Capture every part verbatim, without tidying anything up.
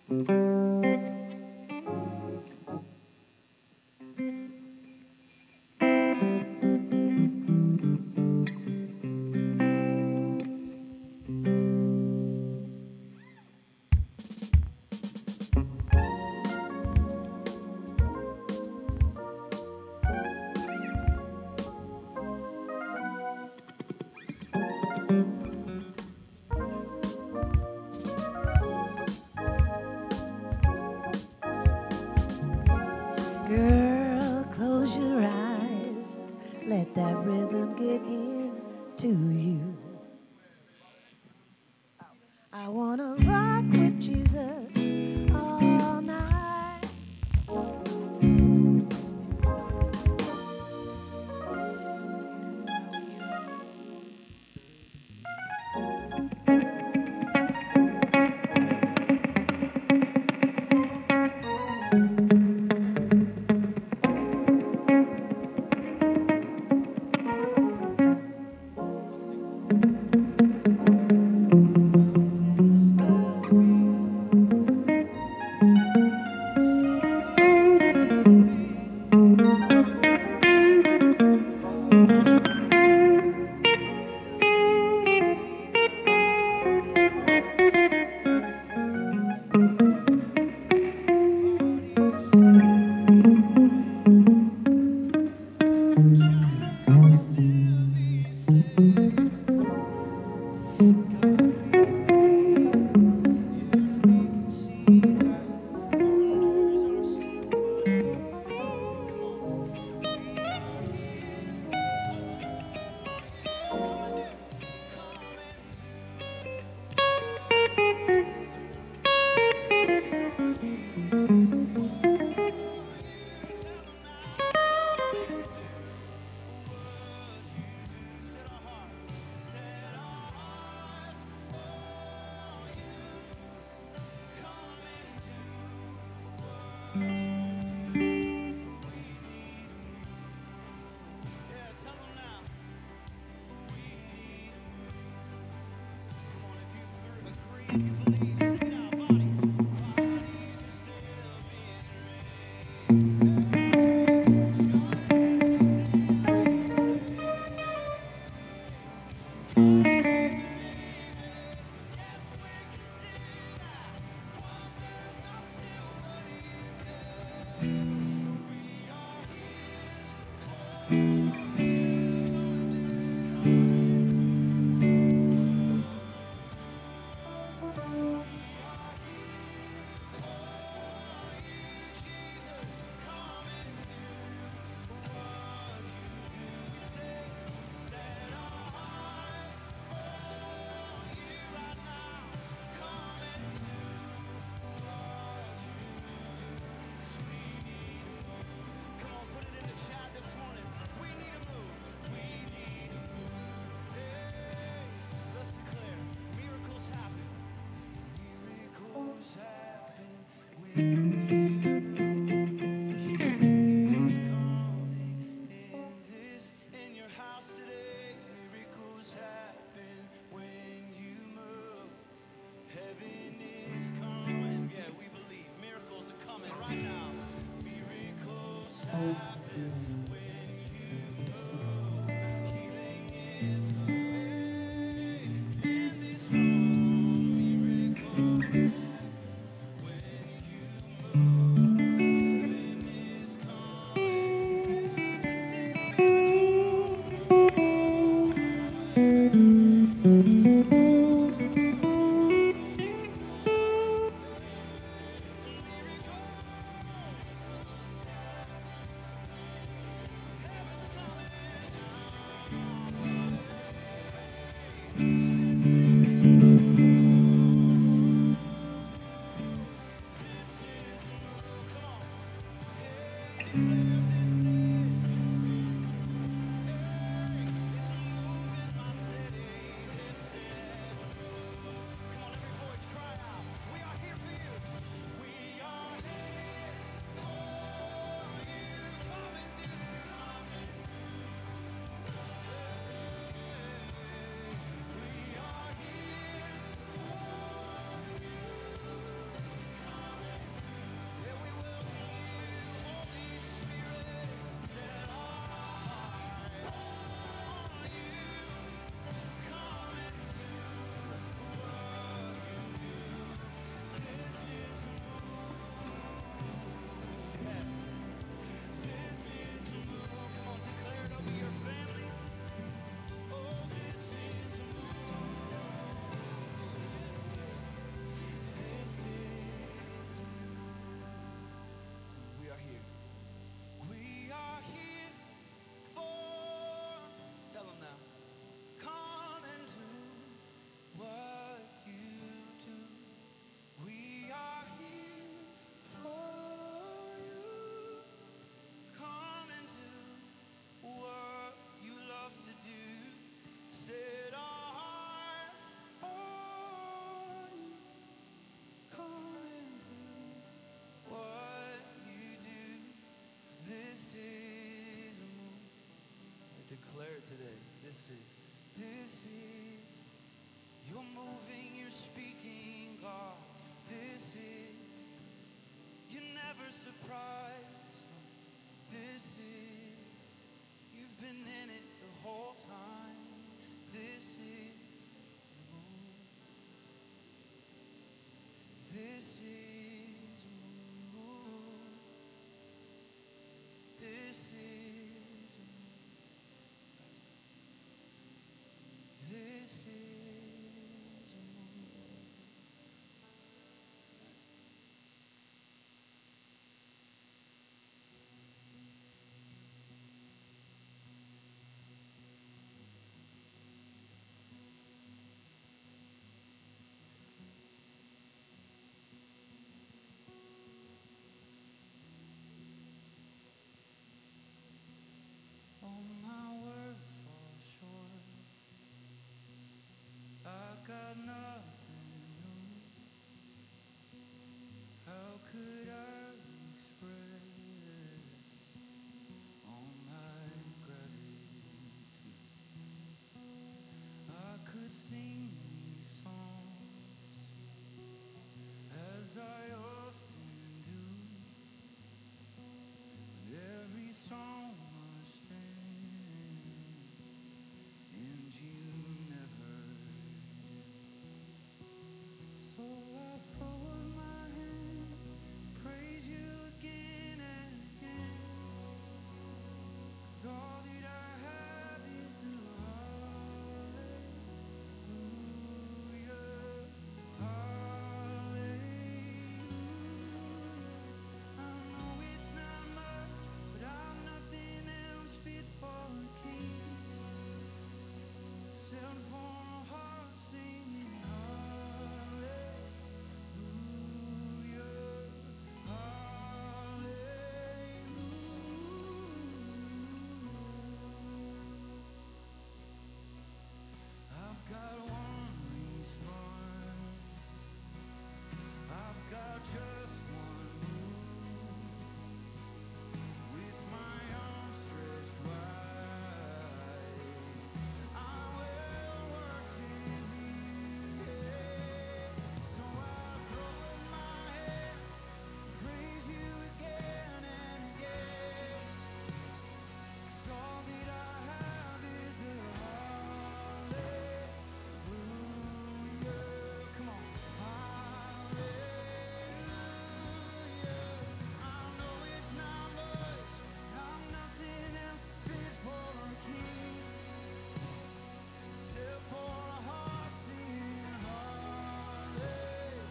Girl, close your eyes. Let that rhythm get into you. I wanna rock with Jesus all night. is, this is, you're moving, you're speaking, God. This is, you're never surprised. This is, you've been in it the whole time. This is, this is, this is, this is a move. All my words fall short. I got nothing new. How could I express all my gratitude? I could sing these songs as I often do, but every song must end, and you never did. So I throw up my hands, praise you again and again, 'cause all that I have is a hallelujah, hallelujah. I know it's not much, but I've nothing else fit for a king, except for a heart singing hallelujah, hallelujah. I've got one response, I've got just one move, with my arms stretched wide, I will worship you. Yeah. So I throw up my hands, praise you again and again, 'cause all that I have is a hallelujah. Come on, hallelujah. I know it's not much, I'm nothing else fit for a king, except for a heart singing hallelujah,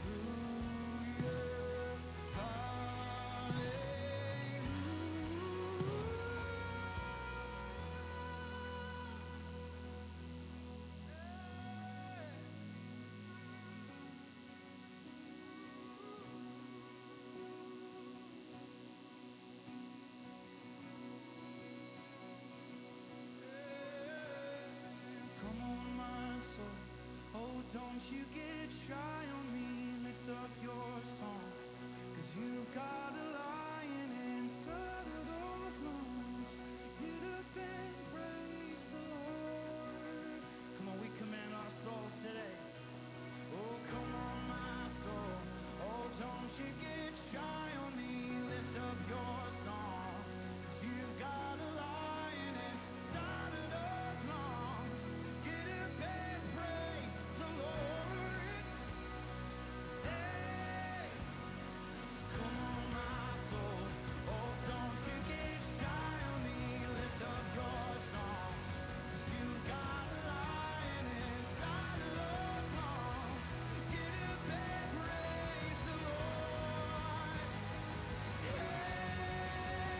come on, my soul. Oh, don't you get shy on me. Lift up your song, 'cause you've got a lion inside of those lungs. Get up and praise the Lord. Come on, we command our souls today. Oh, come on, my soul. Oh, don't you get shy on me. Lift up your song, 'cause you've got a lion inside of those lungs. Get up and praise the Lord. Hey, so come on, my soul. Oh, don't you get shy on me. Lift up your song, 'cause you've got a lion inside of those lungs. Get up and praise the Lord. Yeah.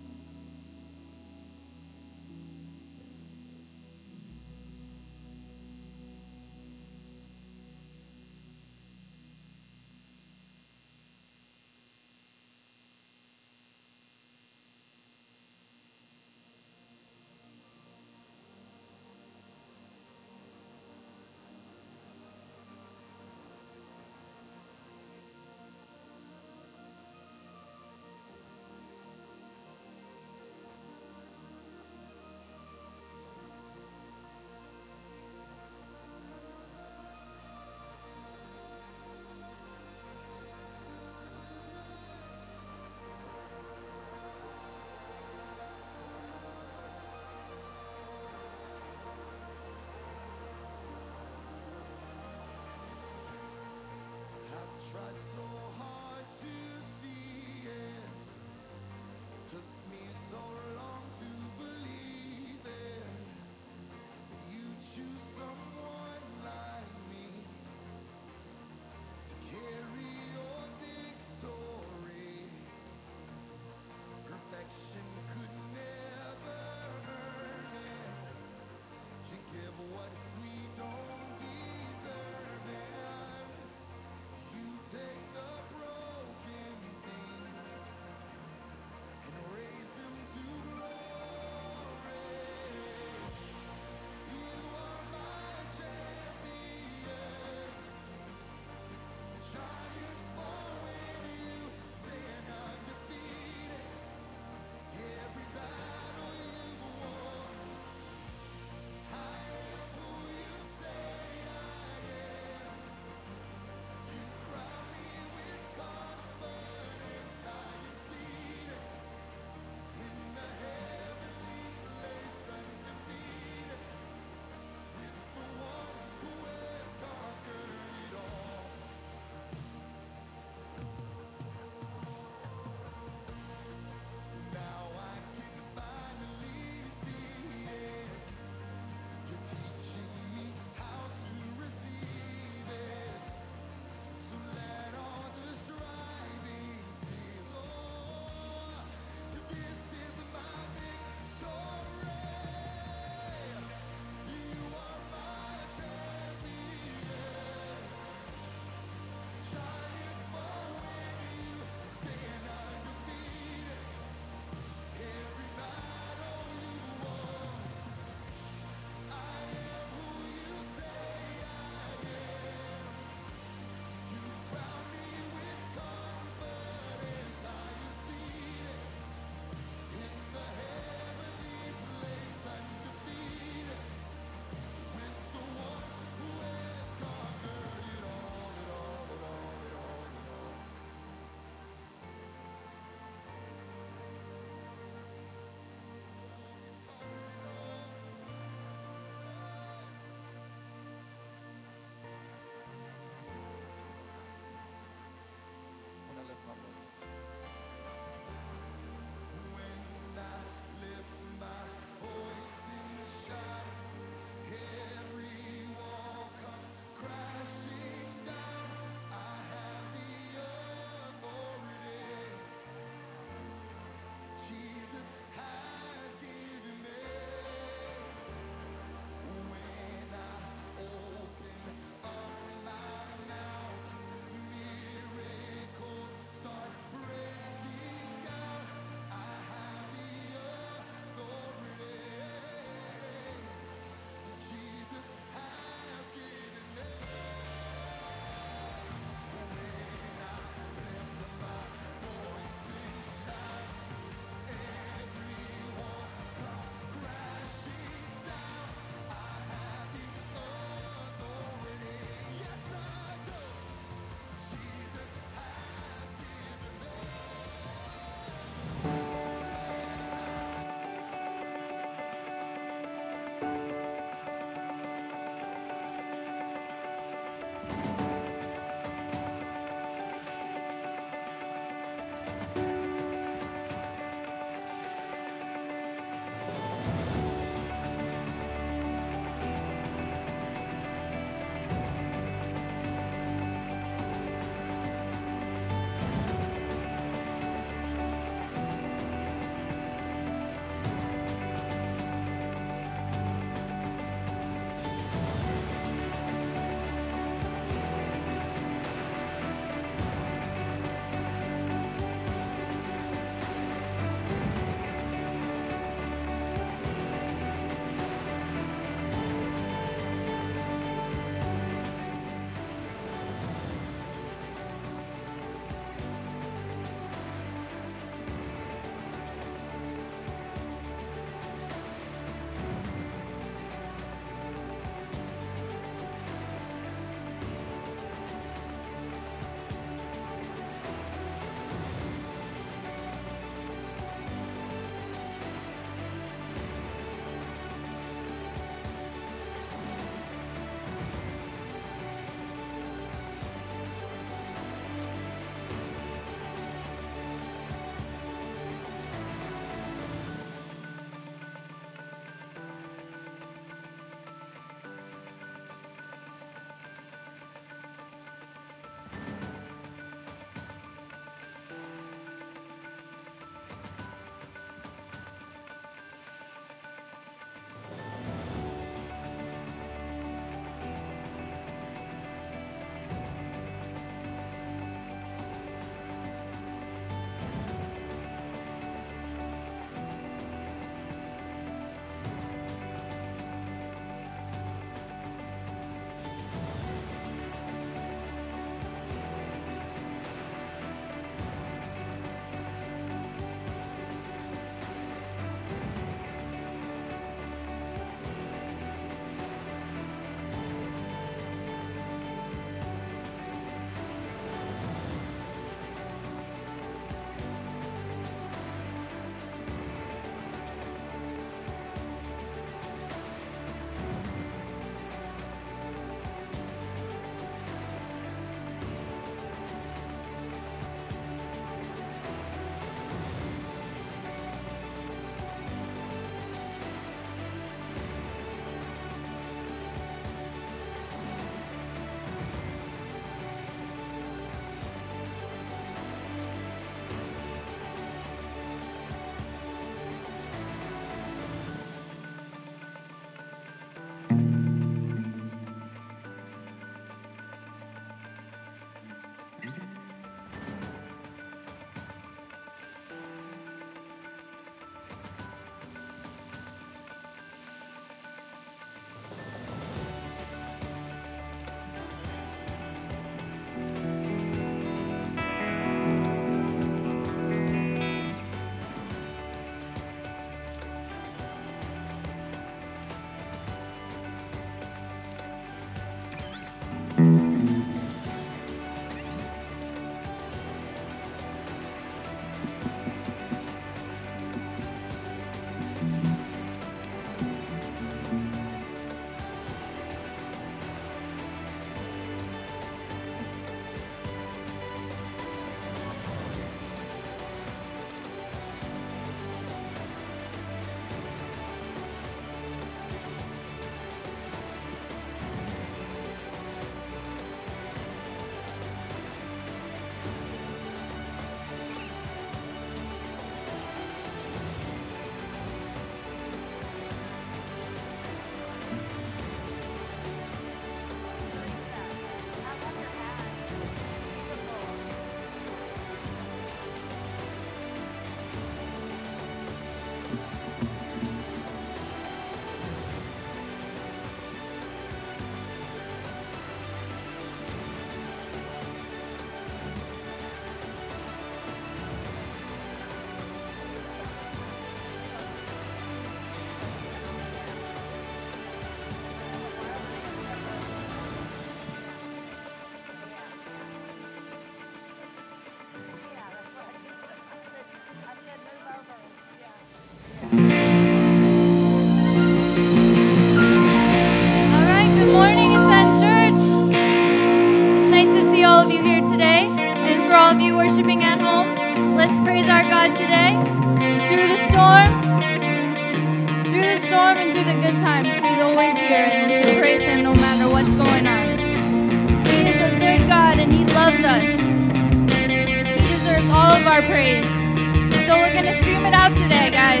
All right, good morning, Ascend Church. It's nice to see all of you here today. And for all of you worshiping at home, let's praise our God today. Through the storm, through the storm and through the good times, He's always here, and we should praise Him no matter what's going on. He is a good God, and He loves us. He deserves all of our praise. So we're going to scream it out today, guys.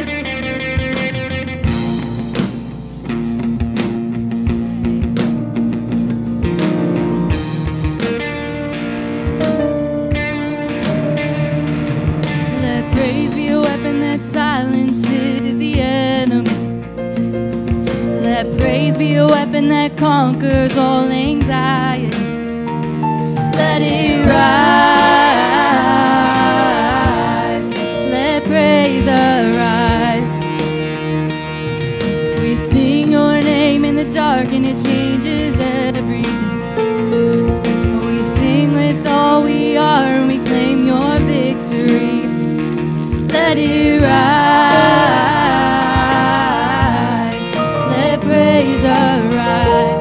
Let praise be a weapon that silences the enemy. Let praise be a weapon that conquers all anxiety. Let it rise. Let praise arise. We sing your name in the dark and it changes everything. We sing with all we are and we claim your victory. Let it rise. Let praise arise.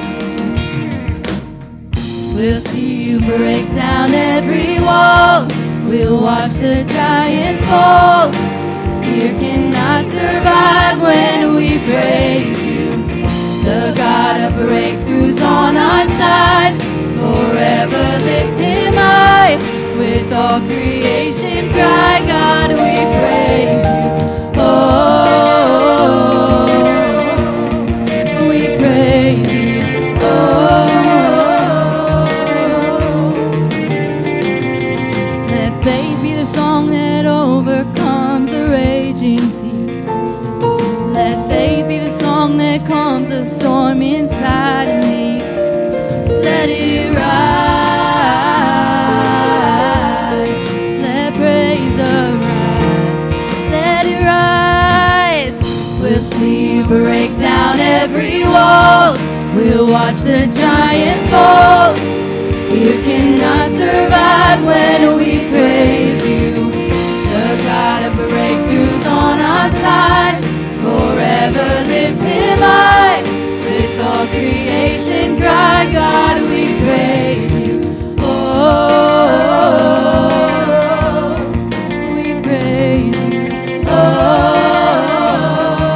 We'll see you break down every wall. We'll watch the giants fall. Fear cannot survive when we praise you. The God of breakthroughs on our side. Forever lift Him high. With all creation cry, God, we praise you. Oh, we praise you. Oh, let faith be the song that overcomes the raging sea. Let faith be the song that calms the storm inside of me. Let it rise. Let praise arise. Let it rise. We'll see you break down every wall. We'll watch the giants fall. Fear cannot survive when we praise you. The God of breakthroughs on our side. Forever lift Him high. With all creation cry, God, we praise you. Oh, we praise you. Oh,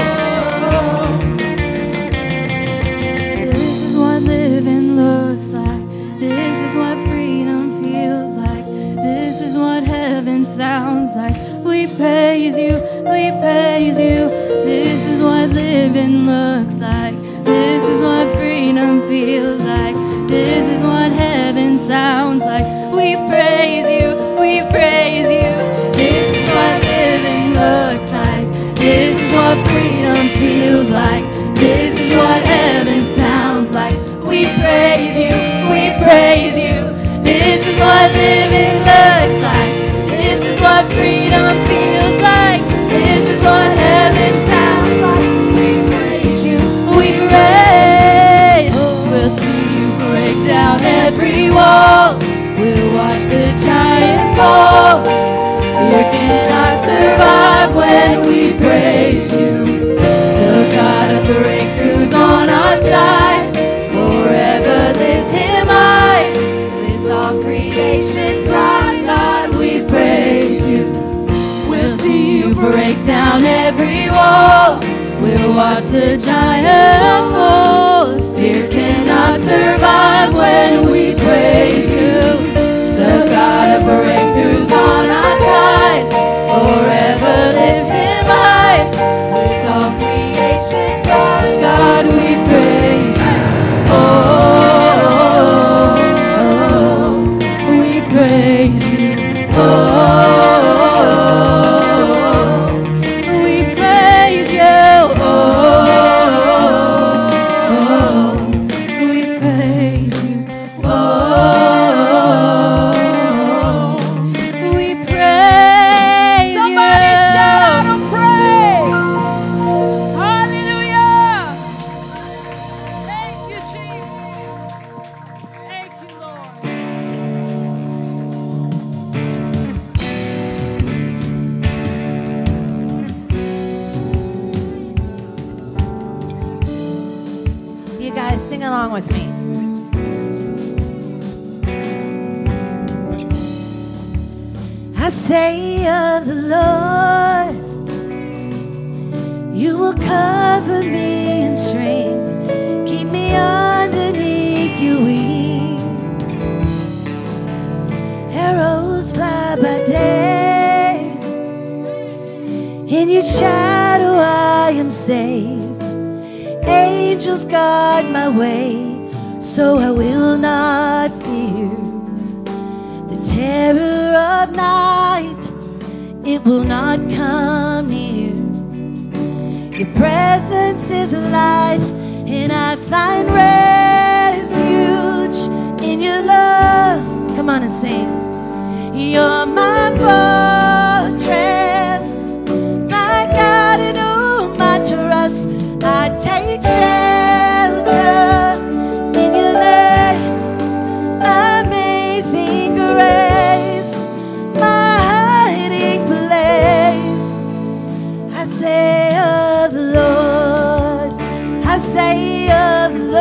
this is what living looks like. This is what freedom feels like. This is what heaven sounds like. We praise you, we praise you. This is what living looks like. This is what freedom feels like. This is what heaven sounds like. We praise you, we praise you. This is what living looks like. This is what freedom feels like. This is what heaven sounds like. We praise you, we praise you. This is what living looks like. This is what freedom feels like. This is what heaven sounds like. We praise you, we praise. We'll see you break down watch the giant fall. Fear cannot survive when we praise you. The God of breakthroughs on our side, forever lifted high. With all creation crying, God, we praise you. Oh, we praise you. Oh, we praise you. Oh, we praise you. Oh, we praise you. Somebody shout out a praise. Hallelujah. Thank you, Jesus. Thank you, Lord. You guys sing along with me. I say of the Lord, you will cover me in strength, keep me underneath your wing. Arrows fly by day, in your shadow I am safe. Angels guard my way, so I will not fear the terror of night. It will not come near. Your presence is a light, and I find refuge in your love. Come on and sing. You're my fortress, my God in whom I trust. I take shelter in your name. Amazing grace, my hiding place. I say of the Lord, I say of the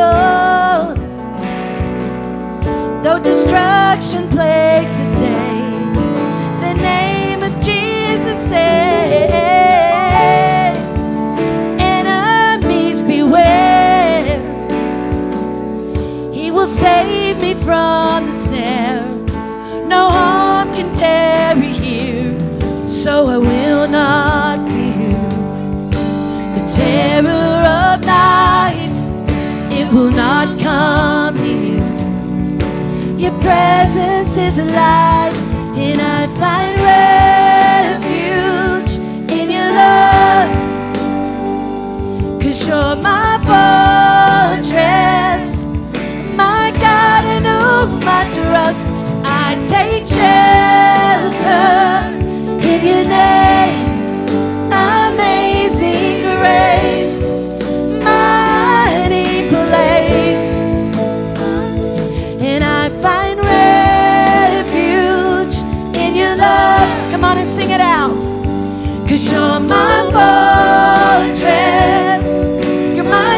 Lord, though destruction plagues the day, the name of Jesus saves. Enemies beware, he will save me from the snare. No harm can tarry here, so I will not fear the terror of night. It will not come near. Your presence is a light, and I find refuge in your love. 'Cause you're my fortress, my God in whom I trust. I take shelter in your name. Amazing grace, my hiding place. And I find refuge in your love. Come on and sing it out. 'Cause you're my fortress, you're my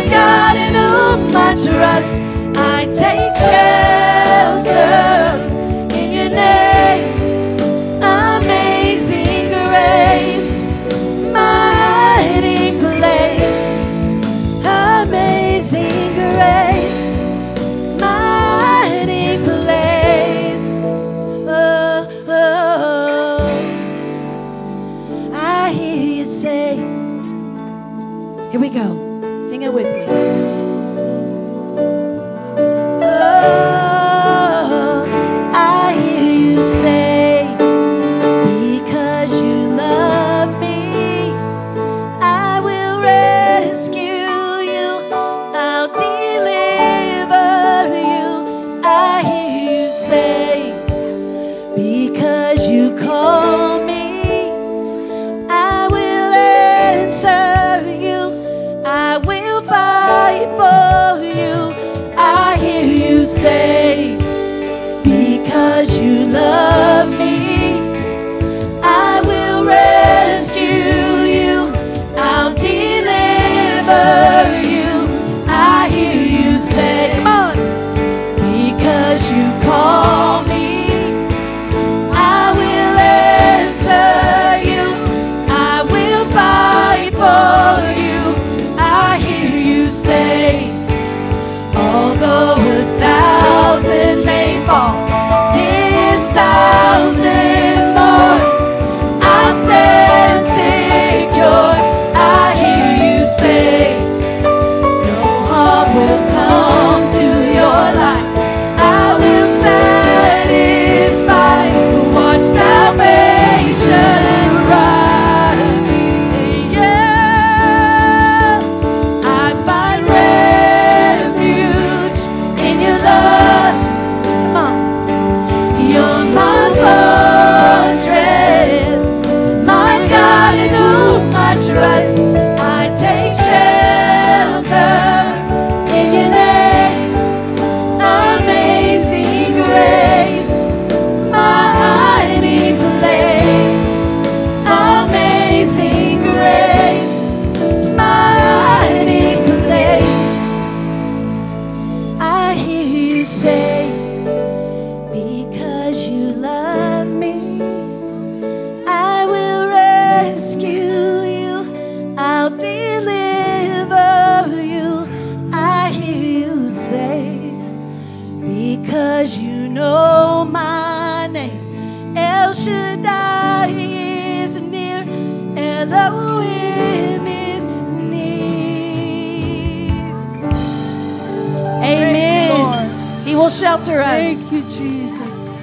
He will shelter us. Thank you, Jesus.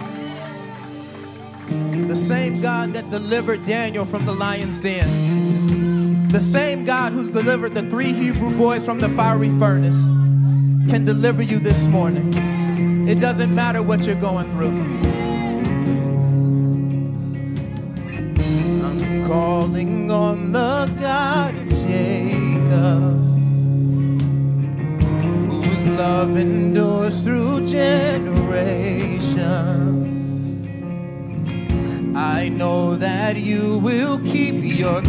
The same God that delivered Daniel from the lion's den, the same God who delivered the three Hebrew boys from the fiery furnace, can deliver you this morning. It doesn't matter what you're going through. I'm calling on the God of Jacob, whose love endures through generations. I know that you will keep your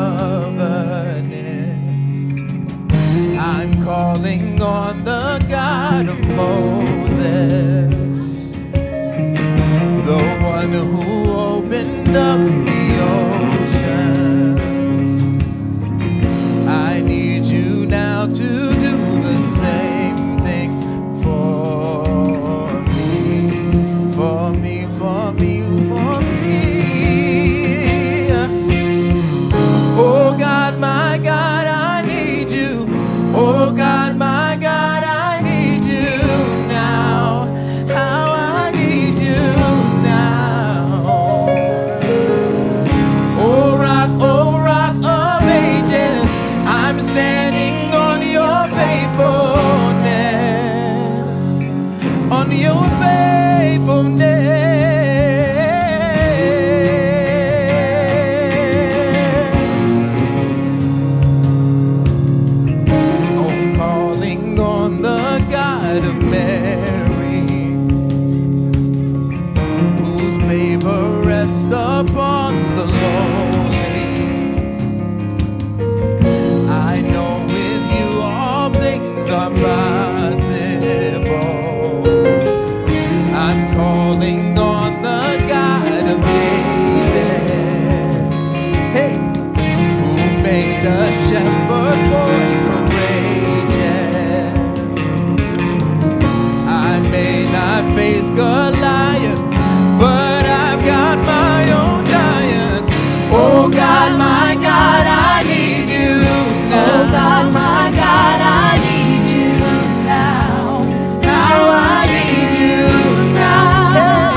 covenant. I'm calling on the God of Moses, the one who opened up the oceans. I need you now to do the same thing for me, for me, for me, for me. Oh God, my God, I need you. Oh God, my God, I need you now. How I need you now. Oh rock, oh rock of ages, I'm standing on your faithfulness, on your faithfulness. Upon the lonely, I know with you all things are possible. I'm calling on the God of David, hey, who made a shepherd boy courageous. I may not face Goliath, but I've got my own giants. Oh God, my God, I need you now. Oh God, my God, I need you now. How I need you now.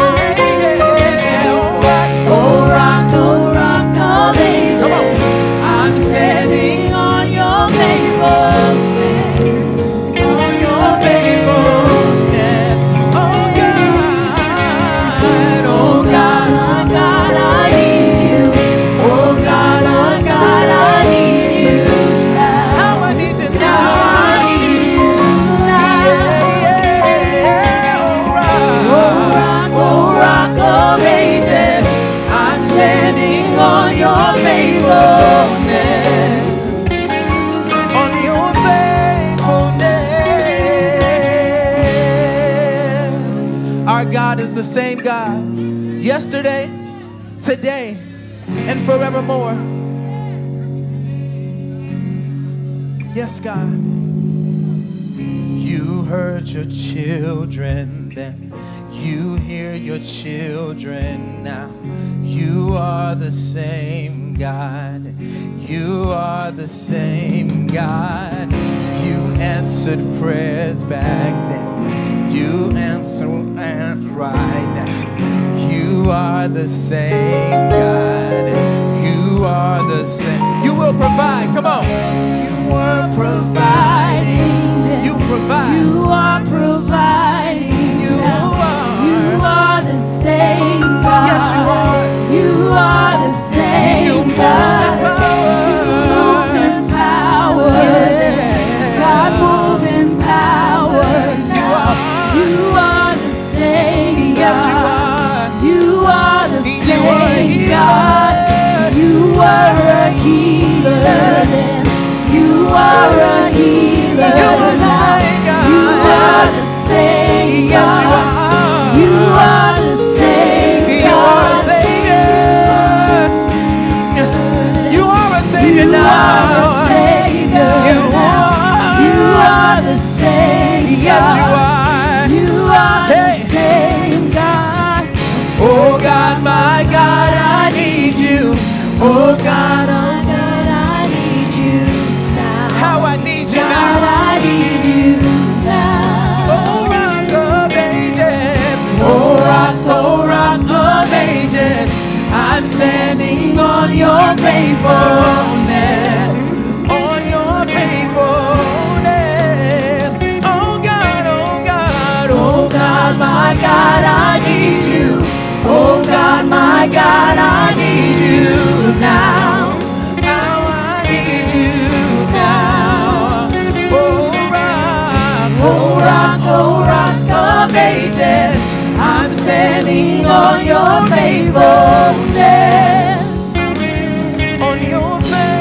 Oh rock, oh rock of ages, I'm standing on your faithfulness, on your faithfulness. Oh God, oh God, my God, I need you. Oh God, oh God, I need you now. How I need you now. How I need you now. Yeah, Oh rock, oh rock of ages, I'm standing on your faithfulness, on your faithfulness. Our God is the same God yesterday, today, and forevermore. Yes, God. You heard your children then. You hear your children now. You are the same God. You are the same God. You answered prayers back then. You answer and right now. You are the same God. You are the same. You will provide. Come on. You were providing. You provide. you are providing. You now. are. You are the same God. Yes, you are. You are the same You move God. in power. Move in power. Yeah. God, move in power now. are. You are the same Yes, you God. are. You are the You are a same healer. God. You are a healer then. You are a healer You are the now. same God. You are the same Yes, you God. are. You are the same You God. are a savior. You are a savior You now. are the Savior You now. are. You are the same Yes, God. you are. You are Hey. the same God. Oh God, my God, I need you. Oh God, My God, I need you now. how I need you God, now. I need you now. Oh rock of faithfulness, on your faithfulness. Oh God, oh God, oh God, my God, I need you. Oh God, my God, I need you now. Now I need you now. Oh rock, oh rock, oh rock of ages, I'm standing on your faithfulness, on your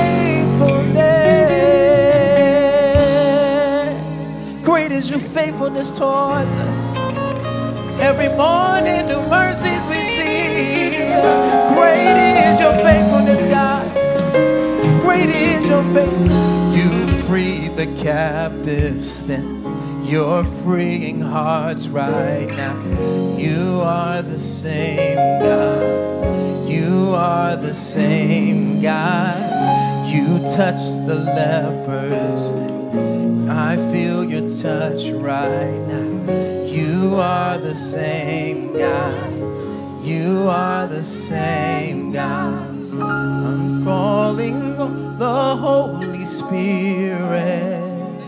faithfulness. Great is your faithfulness towards us. Every morning new mercies we see. Great is your faithfulness, God. Great is your faithfulness. You freed the captives then. You're freeing hearts right now. You are the same God. You are the same God. You touched the lepers. I feel your touch right now. You are the same God. You are the same God. I'm calling on the Holy Spirit.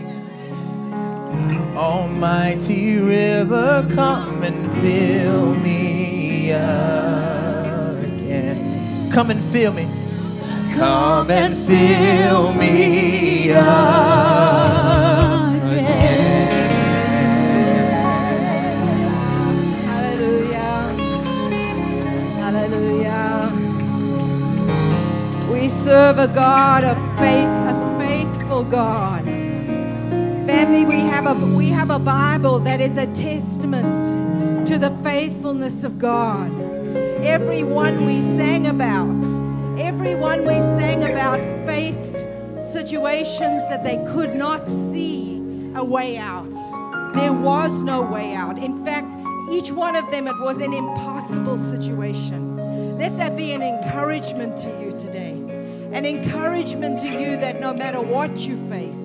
Almighty river, come and fill me again. Come and fill me. Come and fill me again. Hallelujah. Hallelujah. We serve a God of faith, a faithful God. Family, we have a we have a Bible that is a testament to the faithfulness of God. Everyone we sang about, everyone we sang about faced situations that they could not see a way out. There was no way out. In fact, each one of them, it was an impossible situation. Let that be an encouragement to you today. An encouragement to you that no matter what you face,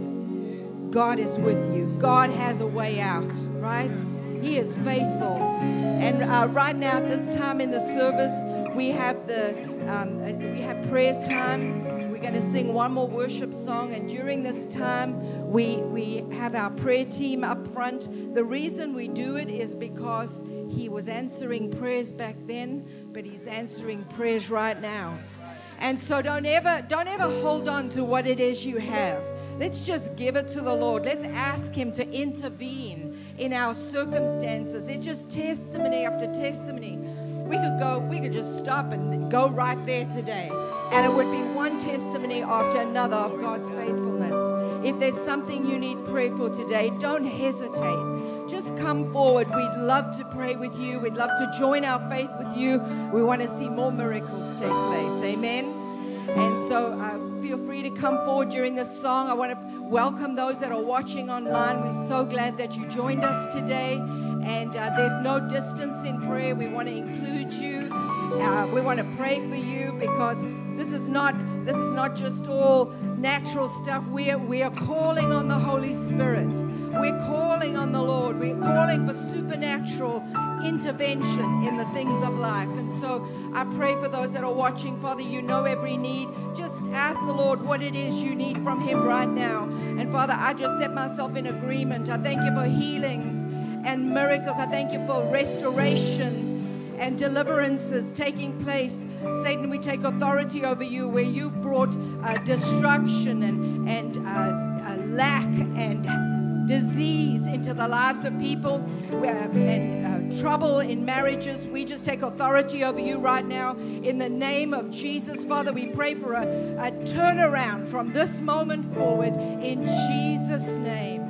God is with you. God has a way out, right? He is faithful. And uh, right now, at this time in the service, we have the um, uh, we have prayer time. We're going to sing one more worship song, and during this time, we we have our prayer team up front. The reason we do it is because He was answering prayers back then, but He's answering prayers right now. And so don't ever don't ever hold on to what it is you have. Let's just give it to the Lord. Let's ask Him to intervene in our circumstances. It's just testimony after testimony. We could go, we could just stop and go right there today. And it would be one testimony after another of God's faithfulness. If there's something you need prayer for today, don't hesitate. Just come forward. We'd love to pray with you. We'd love to join our faith with you. We want to see more miracles take place. Amen. And so uh, feel free to come forward during this song. I want to welcome those that are watching online. We're so glad that you joined us today. And uh, there's no distance in prayer. We want to include you. Uh, we want to pray for you because this is not this is not just all natural stuff. We are, we are calling on the Holy Spirit. We're calling on the Lord. We're calling for supernatural intervention in the things of life. And so I pray for those that are watching. Father, you know every need. Just ask the Lord what it is you need from Him right now. And Father, I just set myself in agreement. I thank you for healings and miracles. I thank you for restoration and deliverances taking place. Satan, we take authority over you where you brought uh, destruction and, and uh, uh, lack and disease into the lives of people uh, and uh, trouble in marriages. We just take authority over you right now in the name of Jesus. Father, we pray for a, a turnaround from this moment forward in Jesus' name.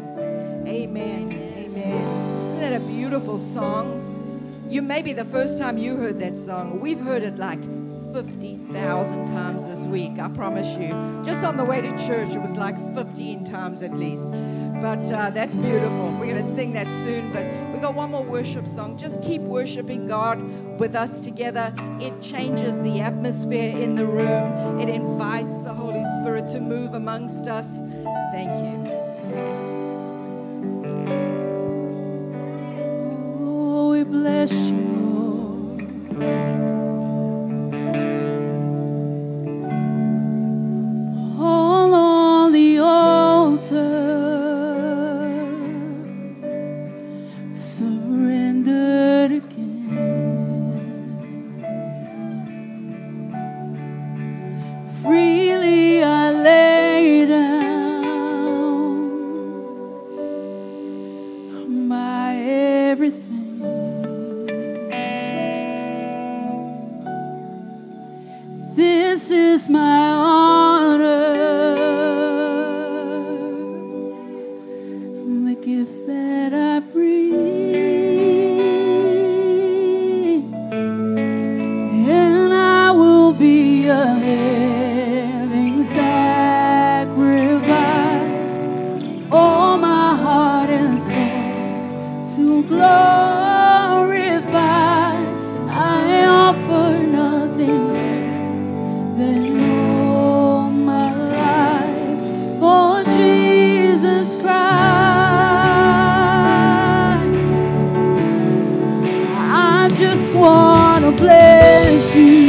Amen. Amen. Isn't that a beautiful song? You may be the first time you heard that song. We've heard it like fifty thousand times this week, I promise you. Just on the way to church, it was like fifteen times at least. But uh, that's beautiful. We're going to sing that soon, but we got one more worship song. Just keep worshiping God with us together. It changes the atmosphere in the room. It invites the Holy Spirit to move amongst us. Thank you. Oh, we bless you, Lord. surrendered again. Freely I lay down my everything. This is my honor, the gift that I bring, and I will be a living sacrifice, all my heart and soul to glorify. I offer nothing less than all my life for Jesus Christ. I just want to bless you,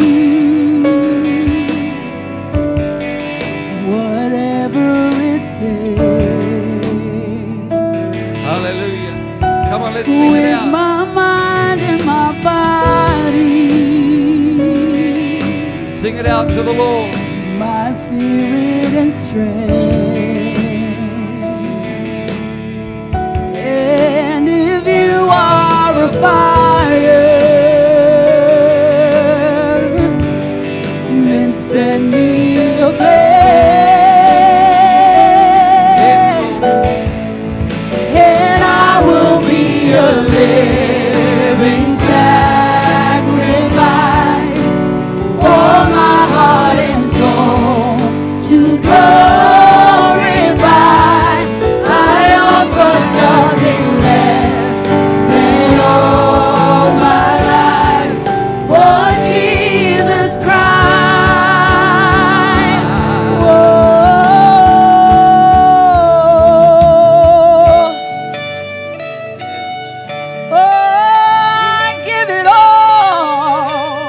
whatever it takes. Hallelujah. Come on, let's sing it With out. my mind and my body, Sing it out to the Lord. my spirit and strength. And if you are a fire, then set me ablaze, and I will be a living sacrifice, all my heart and soul to glorify. I offer nothing less than all my life for Jesus Christ. Whoa. Oh, I give it all.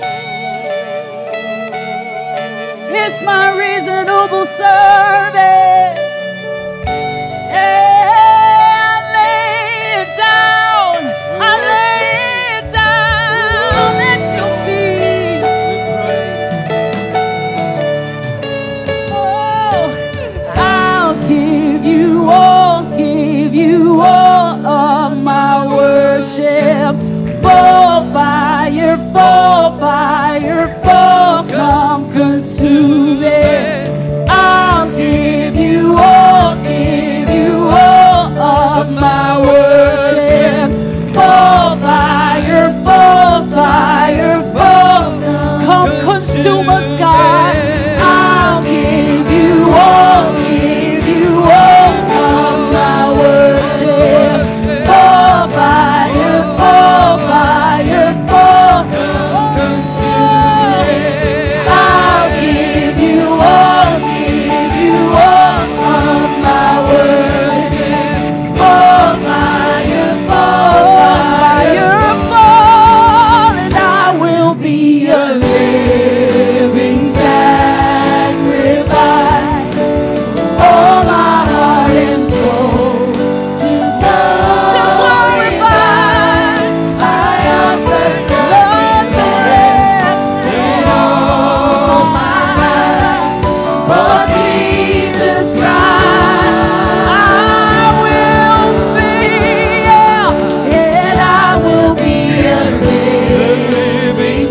It's my reasonable service. Yeah, I lay it down. I lay it down at your feet. Oh, I'll give you all, give you all of my worship. Fall fire, fall fire, fall, come consume it. I'll give you all, give you all of my worship. Fall fire, fall fire, fall, come consume us, God. I'll give you all, give you all of my worship. Fall fire, fall fire, fall, consume it. I'll give you all, give you all of my worship. Fall fire, fall fire, fall, and I will be a living sacrifice, all my heart and soul to glorify. I offer nothing less than all my life for Jesus Christ. I will be, yeah, and I will be a living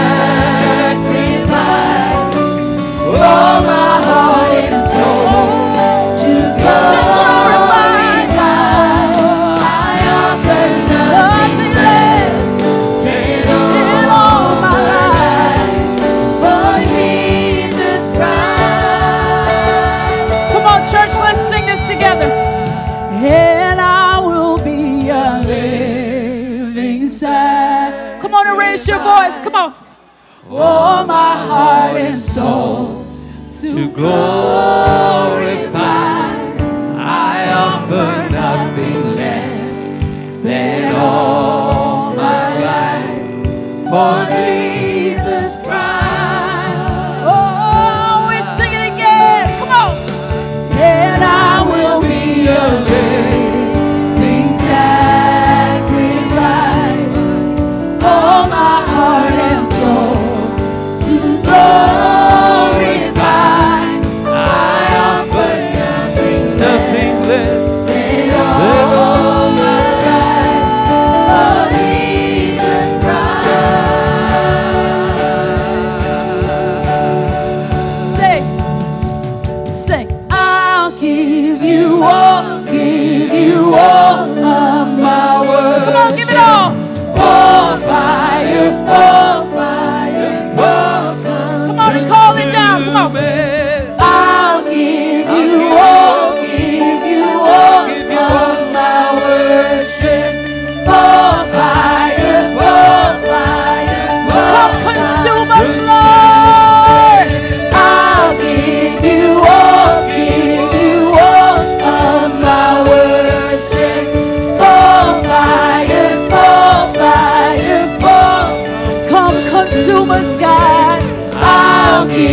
sacrifice, all my heart and soul to glorify. I offer nothing less than all my life for Jesus Christ. Come on, church, let's sing this together. And I will be a living sacrifice. Come on and raise your voice. Come on. All my heart and soul to glorify. I offer nothing less than all my life for Jesus Christ. Oh, we sing it again. Come on. And I will be a living sacrifice.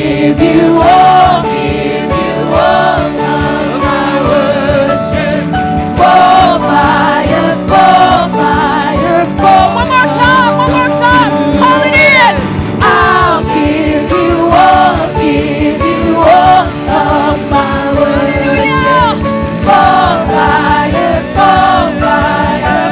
give you all, give you all of my worship. Fall fire, fall fire, fall. One more time, one more time. Call it in. I'll give you all, give you all of my worship. Fall fire, fall fire,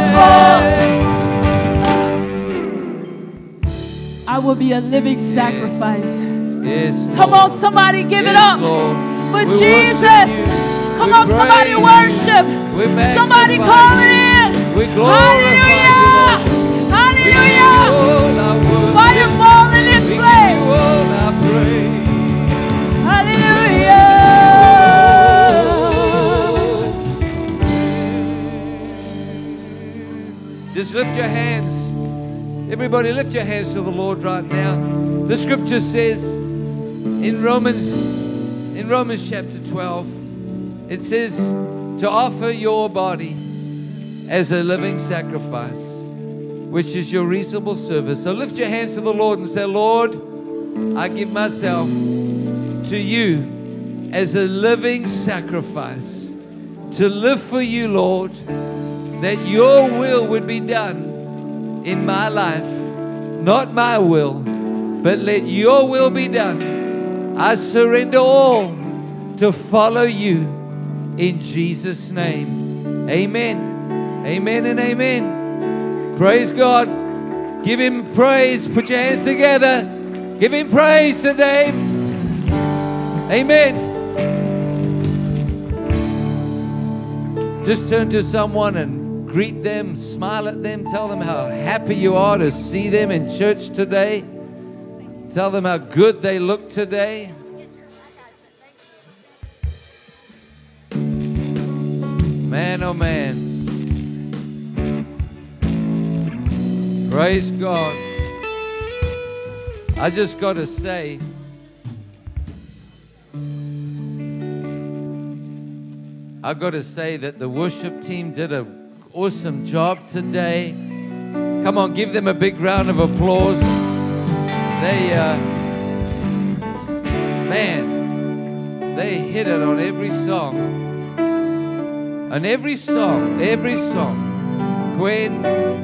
fall. I will be a living sacrifice. Yes, Come Lord. on, somebody give it Yes, up Lord. for We worship Jesus. you. Come We on, somebody praise worship. you. We magnify Somebody you. call it in. We glorify you, Hallelujah. Lord. We give you Hallelujah. all our worship. Fire fall in this We give place. you all our praise. Hallelujah. Just lift your hands. Everybody lift your hands to the Lord right now. The scripture says in Romans, in Romans chapter twelve, it says to offer your body as a living sacrifice, which is your reasonable service. So lift your hands to the Lord and say, Lord, I give myself to you as a living sacrifice, to live for you, Lord, that your will would be done in my life, not my will, but let your will be done. I surrender all to follow you in Jesus' name. Amen. Amen and amen. Praise God. Give him praise. Put your hands together. Give him praise today. Amen. Just turn to someone and greet them, smile at them, tell them how happy you are to see them in church today. Tell them how good they look today. Man, oh man. Praise God. I just got to say, I got to say that the worship team did an awesome job today. Come on, give them a big round of applause. They, uh, man, they hit it on every song. On every song, every song. Gwen,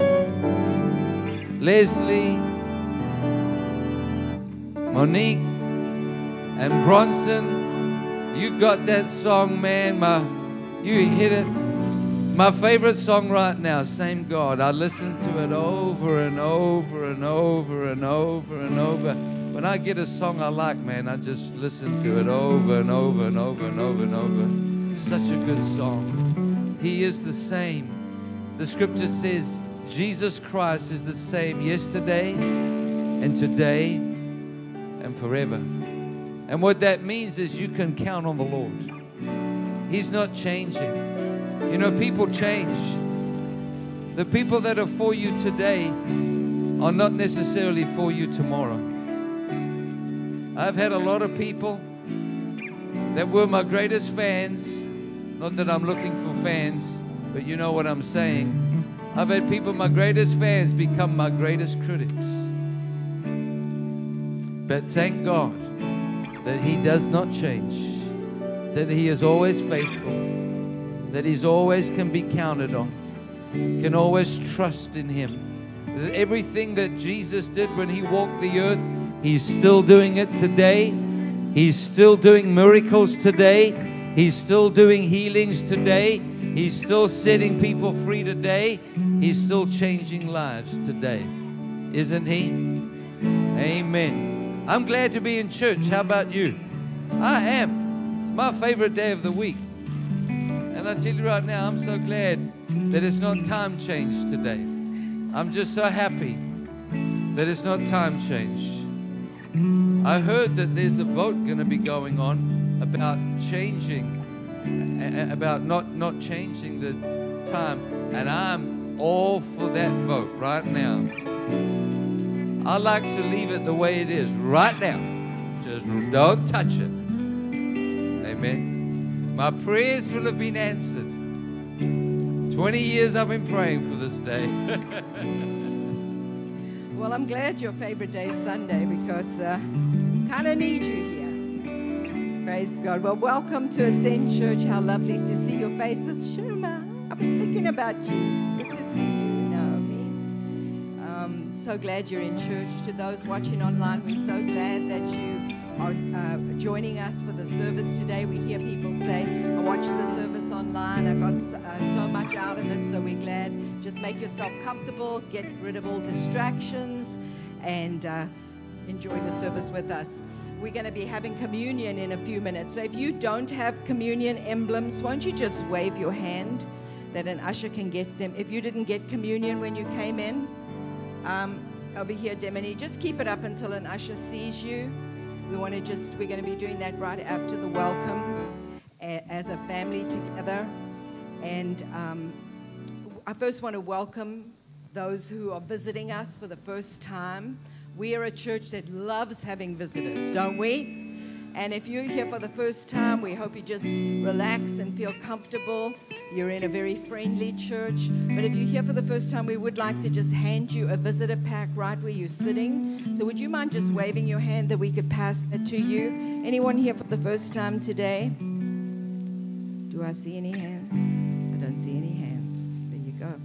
Leslie, Monique, and Bronson, you got that song, man. My, you hit it. My favorite song right now, Same God. I listen to it over and over and over and over and over. When I get a song I like, man, I just listen to it over and over and over and over and over. Such a good song. He is the same. The scripture says Jesus Christ is the same yesterday and today and forever. And what that means is you can count on the Lord. He's not changing. You know, people change. The people that are for you today are not necessarily for you tomorrow. I've had a lot of people that were my greatest fans. Not that I'm looking for fans, but you know what I'm saying. I've had people, my greatest fans, become my greatest critics. But thank God that He does not change, that He is always faithful, that He's always can be counted on, can always trust in Him. That everything that Jesus did when He walked the earth, He's still doing it today. He's still doing miracles today. He's still doing healings today. He's still setting people free today. He's still changing lives today. Isn't He? Amen. I'm glad to be in church. How about you? I am. It's my favorite day of the week. And I tell you right now, I'm so glad that it's not time change today. I'm just so happy that it's not time change. I heard that there's a vote going to be going on about changing, about not, not changing the time. And I'm all for that vote right now. I like to leave it the way it is right now. Just don't touch it. Amen. My prayers will have been answered. twenty years I've been praying for this day. Well, I'm glad your favorite day is Sunday because uh, kind of need you here. Praise God. Well, welcome to Ascend Church. How lovely to see your faces. Shuma, I've been thinking about you. Good to see you, Naomi. Um, so glad you're in church. To those watching online, we're so glad that you are uh, joining us for the service today. We hear people say, I watched the service online. I got so, uh, so much out of it, so we're glad. Just make yourself comfortable, get rid of all distractions, and uh, enjoy the service with us. We're going to be having communion in a few minutes. So if you don't have communion emblems, won't you just wave your hand that an usher can get them? If you didn't get communion when you came in, um, over here, Demony, just keep it up until an usher sees you. We want to just, we're going to be doing that right after the welcome a, as a family together. And um, I first want to welcome those who are visiting us for the first time. We are a church that loves having visitors, don't we? And if you're here for the first time, we hope you just relax and feel comfortable. You're in a very friendly church. But if you're here for the first time, we would like to just hand you a visitor pack right where you're sitting. So would you mind just waving your hand that we could pass that to you? Anyone here for the first time today? Do I see any hands? I don't see any hands. There you go.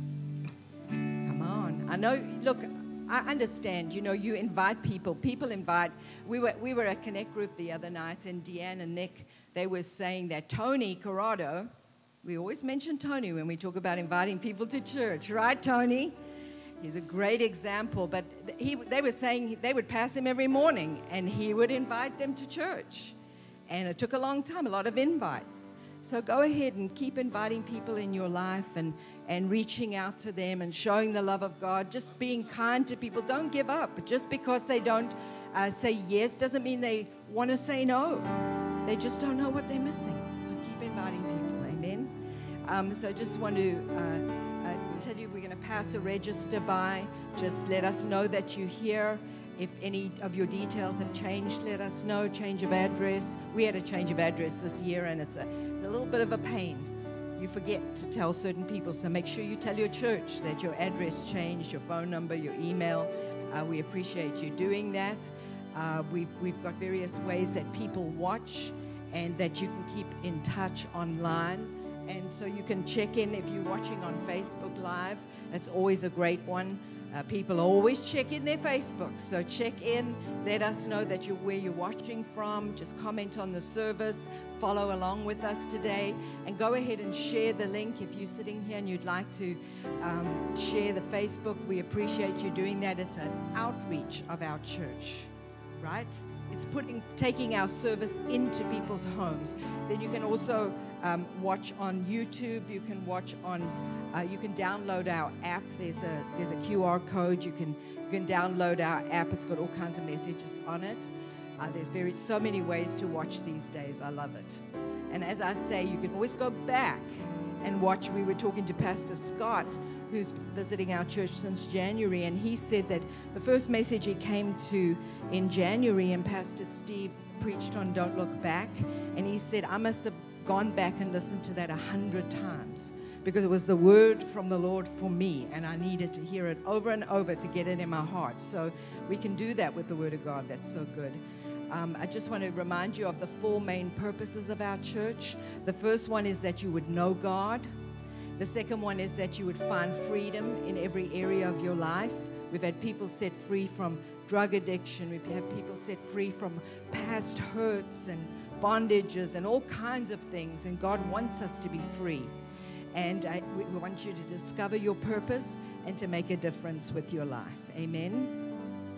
Come on. I know, look, I understand, you know, you invite people. People invite. We were we were at Connect Group the other night, and Deanne and Nick, they were saying that Tony Corrado, we always mention Tony when we talk about inviting people to church, right, Tony? He's a great example, but he, they were saying they would pass him every morning, and he would invite them to church. And it took a long time, a lot of invites. So go ahead and keep inviting people in your life and, and reaching out to them and showing the love of God, just being kind to people. Don't give up. Just because they don't uh, say yes doesn't mean they want to say no. They just don't know what they're missing. So keep inviting people. Amen. Um, so I just want to uh, uh, tell you we're going to pass a register by. Just let us know that you're here. If any of your details have changed, let us know. Change of address. We had a change of address this year, and it's a, it's a little bit of a pain. You forget to tell certain people, so make sure you tell your church that your address changed, your phone number, your email. Uh, we appreciate you doing that. Uh, we've, we've got various ways that people watch and that you can keep in touch online. And so you can check in if you're watching on Facebook Live. That's always a great one. Uh, people always check in their Facebook, so check in, let us know that you're where you're watching from, just comment on the service, follow along with us today, and go ahead and share the link if you're sitting here and you'd like to um, share the Facebook. We appreciate you doing that. It's an outreach of our church, right? It's putting, taking our service into people's homes. Then you can also um, watch on YouTube. You can watch on, uh, you can download our app. There's a there's a Q R code. You can you can download our app. It's got all kinds of messages on it. Uh, there's very so many ways to watch these days. I love it. And as I say, you can always go back and watch. We were talking to Pastor Scott, who's visiting our church since January, and he said that the first message he came to in January, and Pastor Steve preached on Don't Look Back, and he said, I must have gone back and listened to that a hundred times because it was the word from the Lord for me, and I needed to hear it over and over to get it in my heart. So we can do that with the Word of God. That's so good. Um, I just want to remind you of the four main purposes of our church. The first one is that you would know God. The second one is that you would find freedom in every area of your life. We've had people set free from drug addiction. We've had people set free from past hurts and bondages and all kinds of things. And God wants us to be free. And I, we want you to discover your purpose and to make a difference with your life. Amen.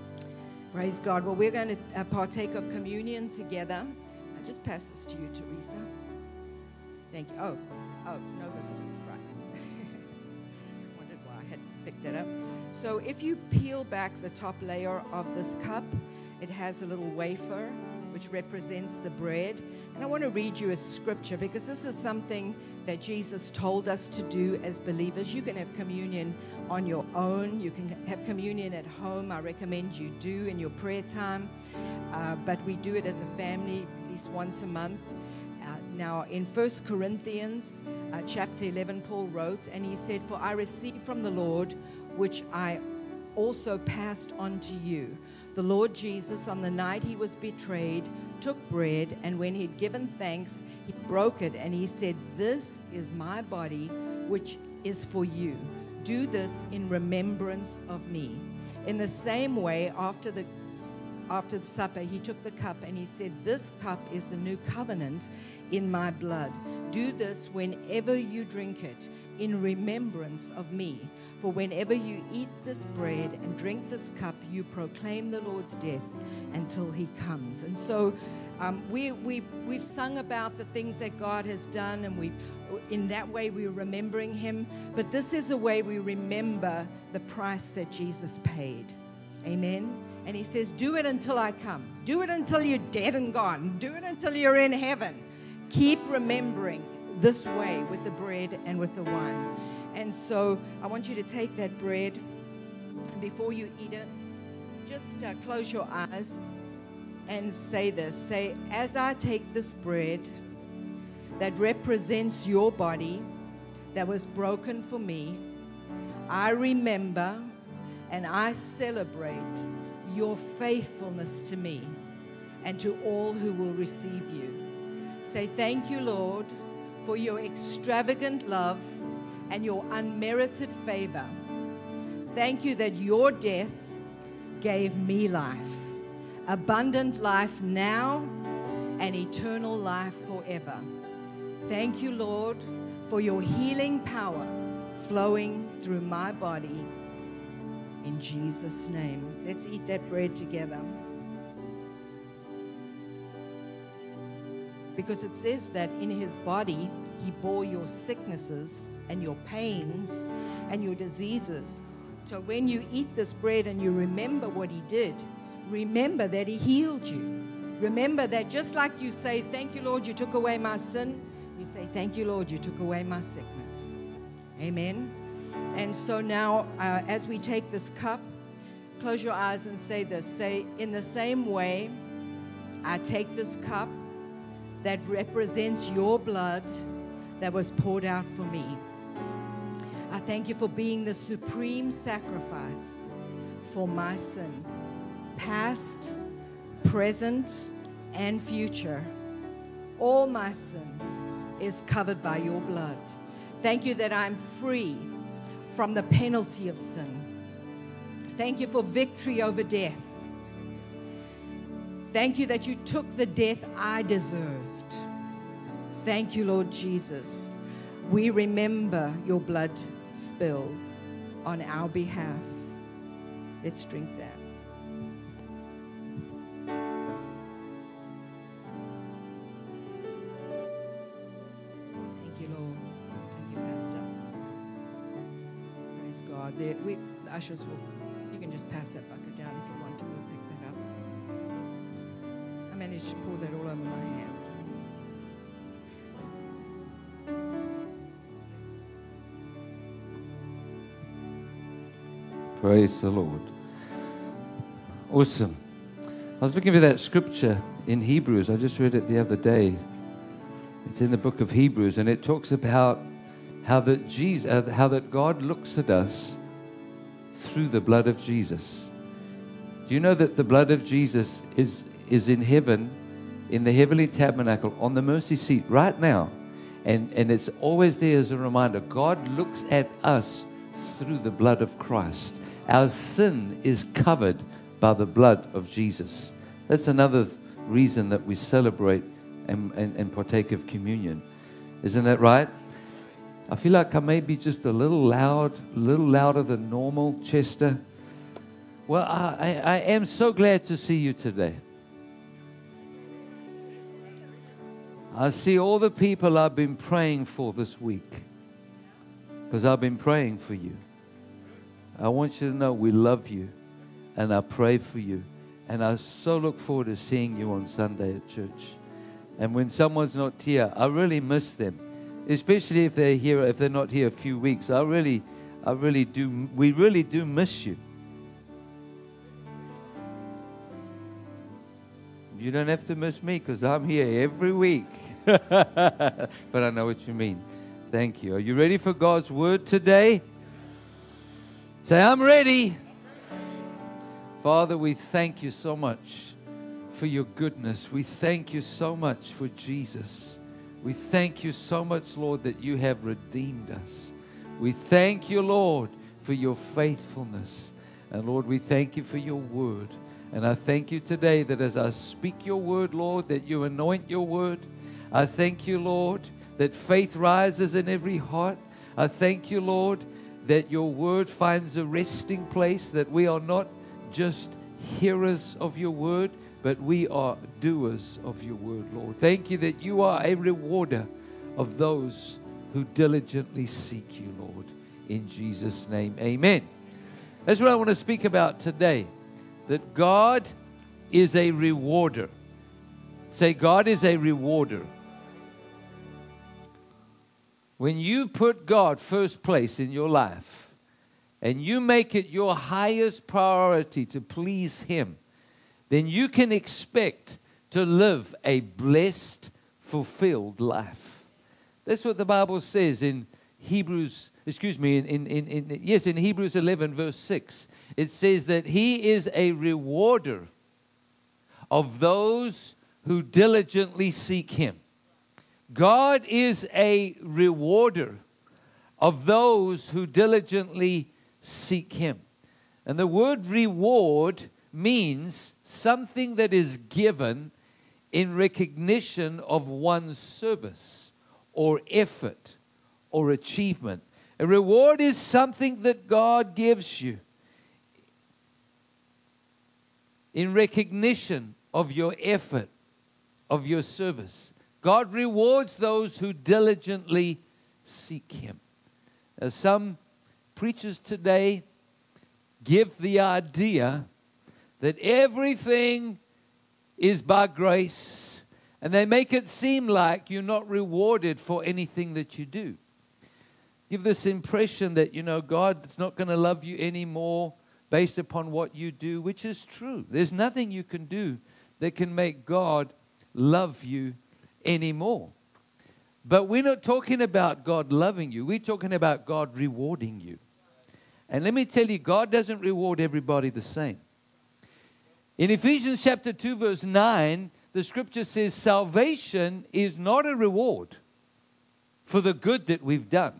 Praise God. Well, we're going to uh, partake of communion together. I just pass this to you, Teresa. Thank you. Oh, oh, no visitors. Right. Wondered why I hadn't picked that up. So if you peel back the top layer of this cup, it has a little wafer, which represents the bread. And I want to read you a scripture because this is something that Jesus told us to do as believers. You can have communion on your own. You can have communion at home. I recommend you do in your prayer time. Uh, but we do it as a family at least once a month. Uh, now, in First Corinthians uh, chapter eleven, Paul wrote, and he said, For I received from the Lord which I also passed on to you. The Lord Jesus, on the night he was betrayed, took bread, and when he had given thanks, he broke it, and he said, "This is my body, which is for you. Do this in remembrance of me." In the same way, after the after the supper, he took the cup, and he said, "This cup is the new covenant in my blood. Do this whenever you drink it in remembrance of me. For whenever you eat this bread and drink this cup, you proclaim the Lord's death until he comes." And so um, we, we, we've sung about the things that God has done, and we, in that way we're remembering him. But this is a way we remember the price that Jesus paid. Amen. And he says, do it until I come. Do it until you're dead and gone. Do it until you're in heaven. Keep remembering this way with the bread and with the wine. And so I want you to take that bread. Before you eat it, just uh, close your eyes and say this. Say, as I take this bread that represents your body that was broken for me, I remember and I celebrate your faithfulness to me and to all who will receive you. Say, thank you, Lord, for your extravagant love and your unmerited favor. Thank you that your death gave me life, abundant life now and eternal life forever. Thank you, Lord, for your healing power flowing through my body. In Jesus' name. Let's eat that bread together. Because it says that in his body, he bore your sicknesses and your pains and your diseases. So when you eat this bread and you remember what he did, remember that he healed you. Remember that just like you say, thank you, Lord, you took away my sin, you say, thank you, Lord, you took away my sickness. Amen. And so now, uh, as we take this cup, close your eyes and say this. Say, in the same way, I take this cup that represents your blood that was poured out for me. I thank you for being the supreme sacrifice for my sin, past, present, and future. All my sin is covered by your blood. Thank you that I'm free from the penalty of sin. Thank you for victory over death. Thank you that you took the death I deserved. Thank you, Lord Jesus. We remember your blood spilled on our behalf. Let's drink that. Thank you, Lord. Thank you, Pastor. Praise God. There, we, the ushers will, you can just pass that bucket down if you want to. We'll pick that up. I managed to pour that all over my hand. Praise the Lord. Awesome. I was looking for that scripture in Hebrews. I just read it the other day. It's in the book of Hebrews, and it talks about how that Jesus, uh, how that God looks at us through the blood of Jesus. Do you know that the blood of Jesus is is in heaven, in the heavenly tabernacle, on the mercy seat right now, and and it's always there as a reminder. God looks at us through the blood of Christ. Our sin is covered by the blood of Jesus. That's another reason that we celebrate and, and, and partake of communion. Isn't that right? I feel like I may be just a little loud, a little louder than normal, Chester. Well, I, I, I am so glad to see you today. I see all the people I've been praying for this week, because I've been praying for you. I want you to know we love you, and I pray for you, and I so look forward to seeing you on Sunday at church. And when someone's not here, I really miss them, especially if they're here, if they're not here a few weeks. I really, I really do. We really do miss you. You don't have to miss me because I'm here every week. But I know what you mean. Thank you. Are you ready for God's word today? Say, I'm ready. Father, we thank you so much for your goodness. We thank you so much for Jesus. We thank you so much, Lord, that you have redeemed us. We thank you, Lord, for your faithfulness. And Lord, we thank you for your word. And I thank you today that as I speak your word, Lord, that you anoint your word. I thank you, Lord, that faith rises in every heart. I thank you, Lord, that your word finds a resting place, that we are not just hearers of your word, but we are doers of your word, Lord. Thank you that you are a rewarder of those who diligently seek you, Lord. In Jesus' name, amen. That's what I want to speak about today, that God is a rewarder. Say, God is a rewarder. When you put God first place in your life and you make it your highest priority to please Him, then you can expect to live a blessed, fulfilled life. That's what the Bible says in Hebrews, excuse me, in, in, in, in yes, in Hebrews eleven, verse six. It says that He is a rewarder of those who diligently seek Him. God is a rewarder of those who diligently seek Him. And the word reward means something that is given in recognition of one's service or effort or achievement. A reward is something that God gives you in recognition of your effort, of your service. God rewards those who diligently seek Him. Now, some preachers today give the idea that everything is by grace, and they make it seem like you're not rewarded for anything that you do. Give this impression that, you know, God is not going to love you anymore based upon what you do, which is true. There's nothing you can do that can make God love you anymore. But we're not talking about God loving you. We're talking about God rewarding you. And let me tell you, God doesn't reward everybody the same. In Ephesians chapter two, verse nine, the scripture says salvation is not a reward for the good that we've done.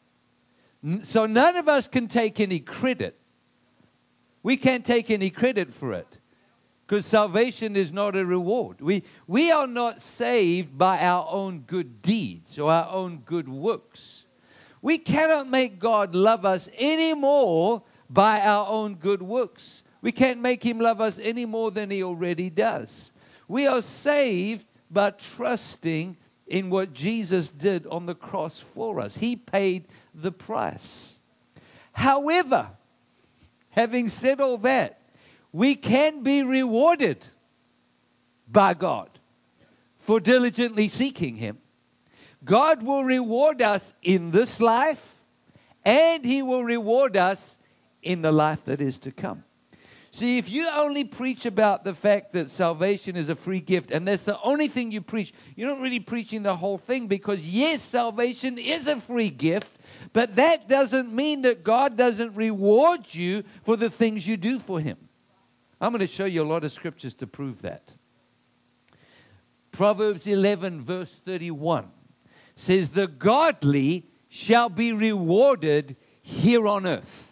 So none of us can take any credit. We can't take any credit for it, because salvation is not a reward. We, we are not saved by our own good deeds or our own good works. We cannot make God love us any more by our own good works. We can't make Him love us any more than He already does. We are saved by trusting in what Jesus did on the cross for us. He paid the price. However, having said all that, we can be rewarded by God for diligently seeking Him. God will reward us in this life, and He will reward us in the life that is to come. See, if you only preach about the fact that salvation is a free gift, and that's the only thing you preach, you're not really preaching the whole thing, because yes, salvation is a free gift, but that doesn't mean that God doesn't reward you for the things you do for Him. I'm going to show you a lot of scriptures to prove that. Proverbs eleven, verse thirty-one says, "The godly shall be rewarded here on earth."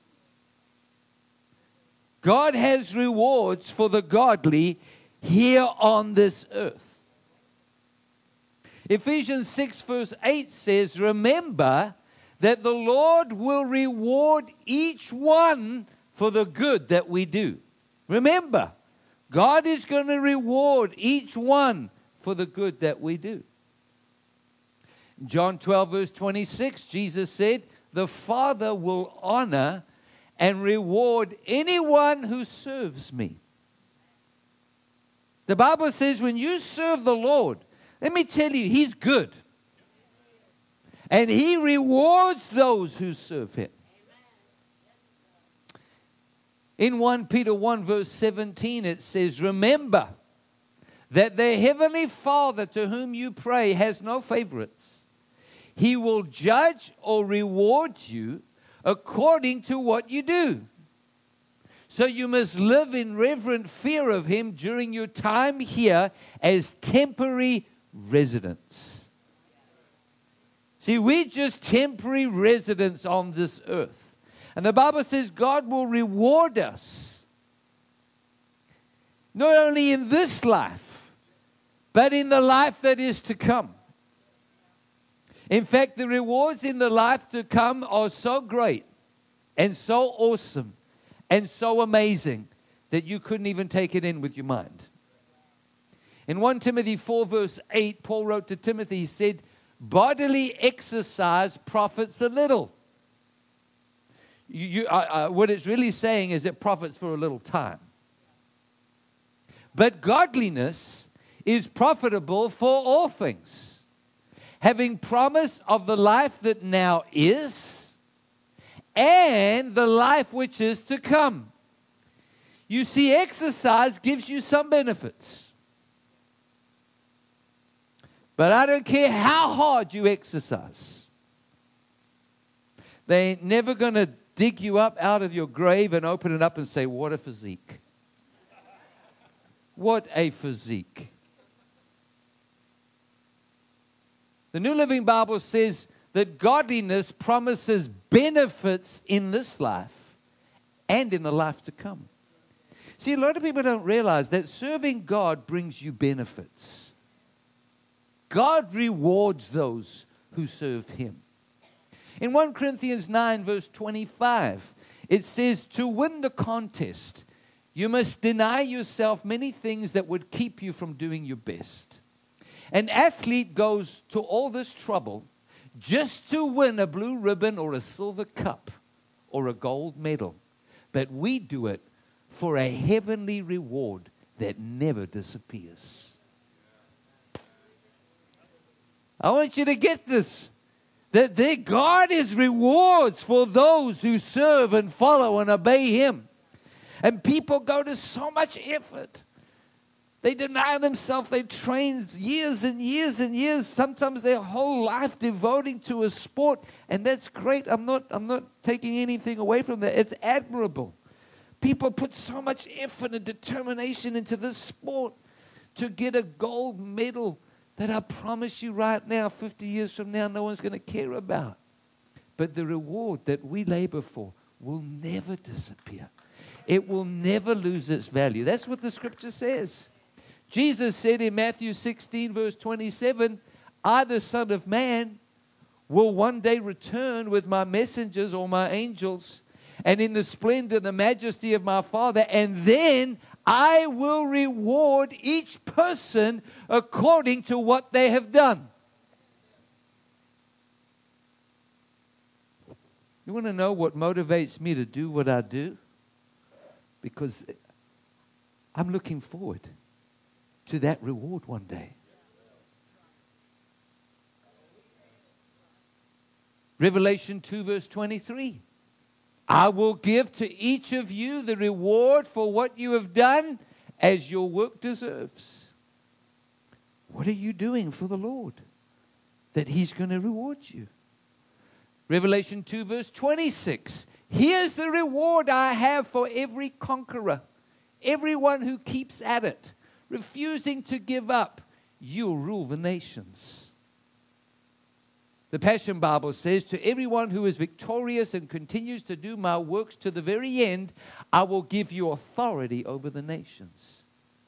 God has rewards for the godly here on this earth. Ephesians six, verse eight says, "Remember that the Lord will reward each one for the good that we do." Remember, God is going to reward each one for the good that we do. John twelve, verse twenty-six, Jesus said, "The Father will honor and reward anyone who serves me." The Bible says when you serve the Lord, let me tell you, He's good. And He rewards those who serve Him. In First Peter one, verse seventeen, it says, "Remember that the Heavenly Father to whom you pray has no favorites. He will judge or reward you according to what you do." So you must live in reverent fear of him during your time here as temporary residents. See, we're just temporary residents on this earth. And the Bible says God will reward us, not only in this life, but in the life that is to come. In fact, the rewards in the life to come are so great and so awesome and so amazing that you couldn't even take it in with your mind. In First Timothy four verse eight, Paul wrote to Timothy, he said, bodily exercise profits a little. You, you, uh, uh, what it's really saying is it profits for a little time. But godliness is profitable for all things, having promise of the life that now is and the life which is to come. You see, exercise gives you some benefits. But I don't care how hard you exercise. They ain't never going to dig you up out of your grave and open it up and say, what a physique. What a physique. The New Living Bible says that godliness promises benefits in this life and in the life to come. See, a lot of people don't realize that serving God brings you benefits. God rewards those who serve him. In First Corinthians nine verse twenty-five, it says, to win the contest, you must deny yourself many things that would keep you from doing your best. An athlete goes to all this trouble just to win a blue ribbon or a silver cup or a gold medal. But we do it for a heavenly reward that never disappears. I want you to get this, that their God is rewards for those who serve and follow and obey him. And people go to so much effort. They deny themselves. They train years and years and years, sometimes their whole life devoting to a sport. And that's great. I'm not, I'm not taking anything away from that. It's admirable. People put so much effort and determination into this sport to get a gold medal that I promise you right now, fifty years from now, no one's going to care about. But the reward that we labor for will never disappear. It will never lose its value. That's what the scripture says. Jesus said in Matthew sixteen, verse twenty-seven, I, the Son of Man, will one day return with my messengers or my angels, and in the splendor and the majesty of my Father, and then I will reward each person according to what they have done. You want to know what motivates me to do what I do? Because I'm looking forward to that reward one day. Revelation two verse twenty-three. I will give to each of you the reward for what you have done as your work deserves. What are you doing for the Lord that he's going to reward you? Revelation two verse twenty-six. Here's the reward I have for every conqueror, everyone who keeps at it, refusing to give up. You'll rule the nations. The Passion Bible says, to everyone who is victorious and continues to do my works to the very end, I will give you authority over the nations.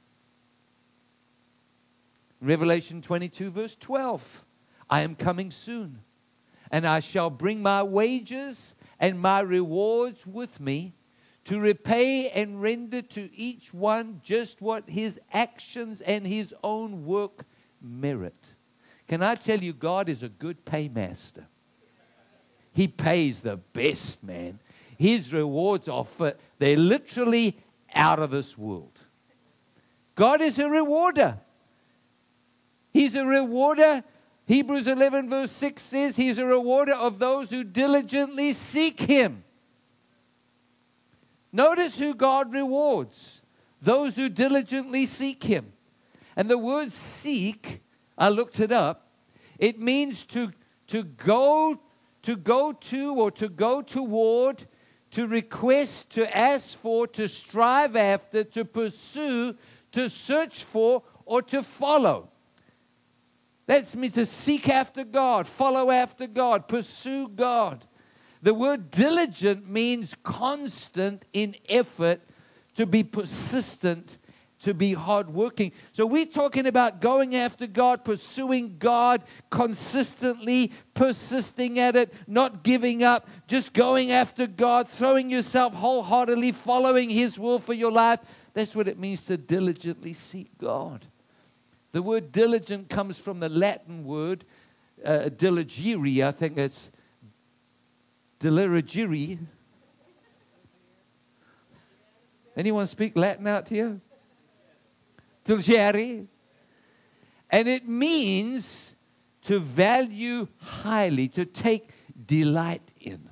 Revelation twenty-two verse twelve. I am coming soon, and I shall bring my wages and my rewards with me to repay and render to each one just what his actions and his own work merit. Can I tell you, God is a good paymaster. He pays the best, man. His rewards are for, they're literally out of this world. God is a rewarder. He's a rewarder. Hebrews eleven verse six says he's a rewarder of those who diligently seek him. Notice who God rewards. Those who diligently seek him. And the word seek, I looked it up. It means to, to go to go to or to go toward, to request, to ask for, to strive after, to pursue, to search for, or to follow. That's me to seek after God, follow after God, pursue God. The word diligent means constant in effort, to be persistent, to be hardworking. So we're talking about going after God, pursuing God, consistently persisting at it, not giving up, just going after God, throwing yourself wholeheartedly, following His will for your life. That's what it means to diligently seek God. The word diligent comes from the Latin word uh, diligere. I think it's diligere. Anyone speak Latin out here? Diligere. And it means to value highly, to take delight in.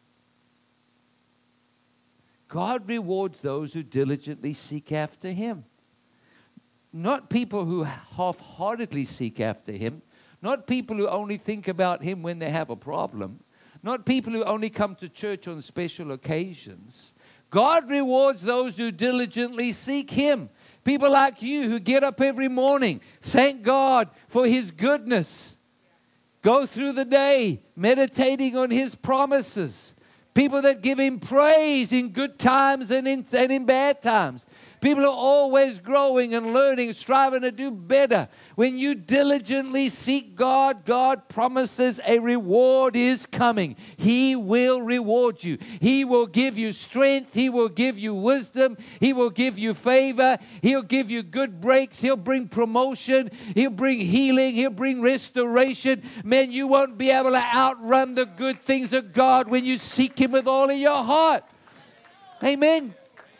God rewards those who diligently seek after Him. Not people who half-heartedly seek after Him. Not people who only think about Him when they have a problem. Not people who only come to church on special occasions. God rewards those who diligently seek Him. People like you who get up every morning, thank God for His goodness. Go through the day meditating on His promises. People that give Him praise in good times and in, and in bad times. People are always growing and learning, striving to do better. When you diligently seek God, God promises a reward is coming. He will reward you. He will give you strength. He will give you wisdom. He will give you favor. He'll give you good breaks. He'll bring promotion. He'll bring healing. He'll bring restoration. Man, you won't be able to outrun the good things of God when you seek Him with all of your heart. Amen.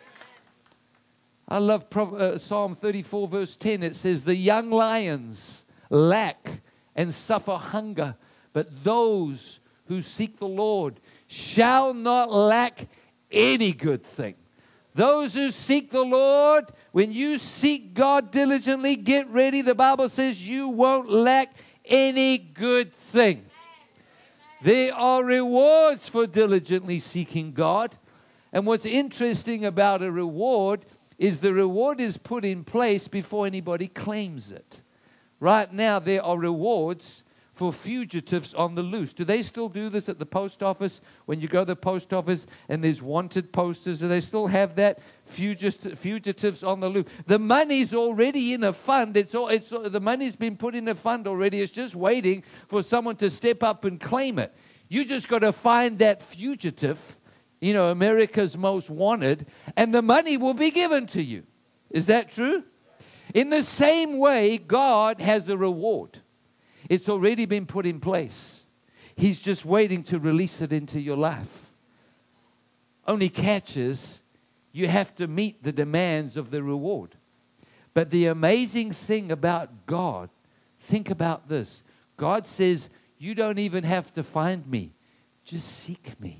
I love Psalm thirty-four, verse ten. It says, the young lions lack and suffer hunger, but those who seek the Lord shall not lack any good thing. Those who seek the Lord, when you seek God diligently, get ready. The Bible says you won't lack any good thing. There are rewards for diligently seeking God. And what's interesting about a reward is the reward is put in place before anybody claims it. Right now, there are rewards for fugitives on the loose. Do they still do this at the post office? When you go to the post office and there's wanted posters, do they still have that? Fugit- fugitives on the loose. The money's already in a fund. It's all, it's, the money's been put in a fund already. It's just waiting for someone to step up and claim it. You just got to find that fugitive, you know, America's most wanted, and the money will be given to you. Is that true? In the same way, God has a reward. It's already been put in place. He's just waiting to release it into your life. Only catch is you have to meet the demands of the reward. But the amazing thing about God, think about this. God says, you don't even have to find me. Just seek me.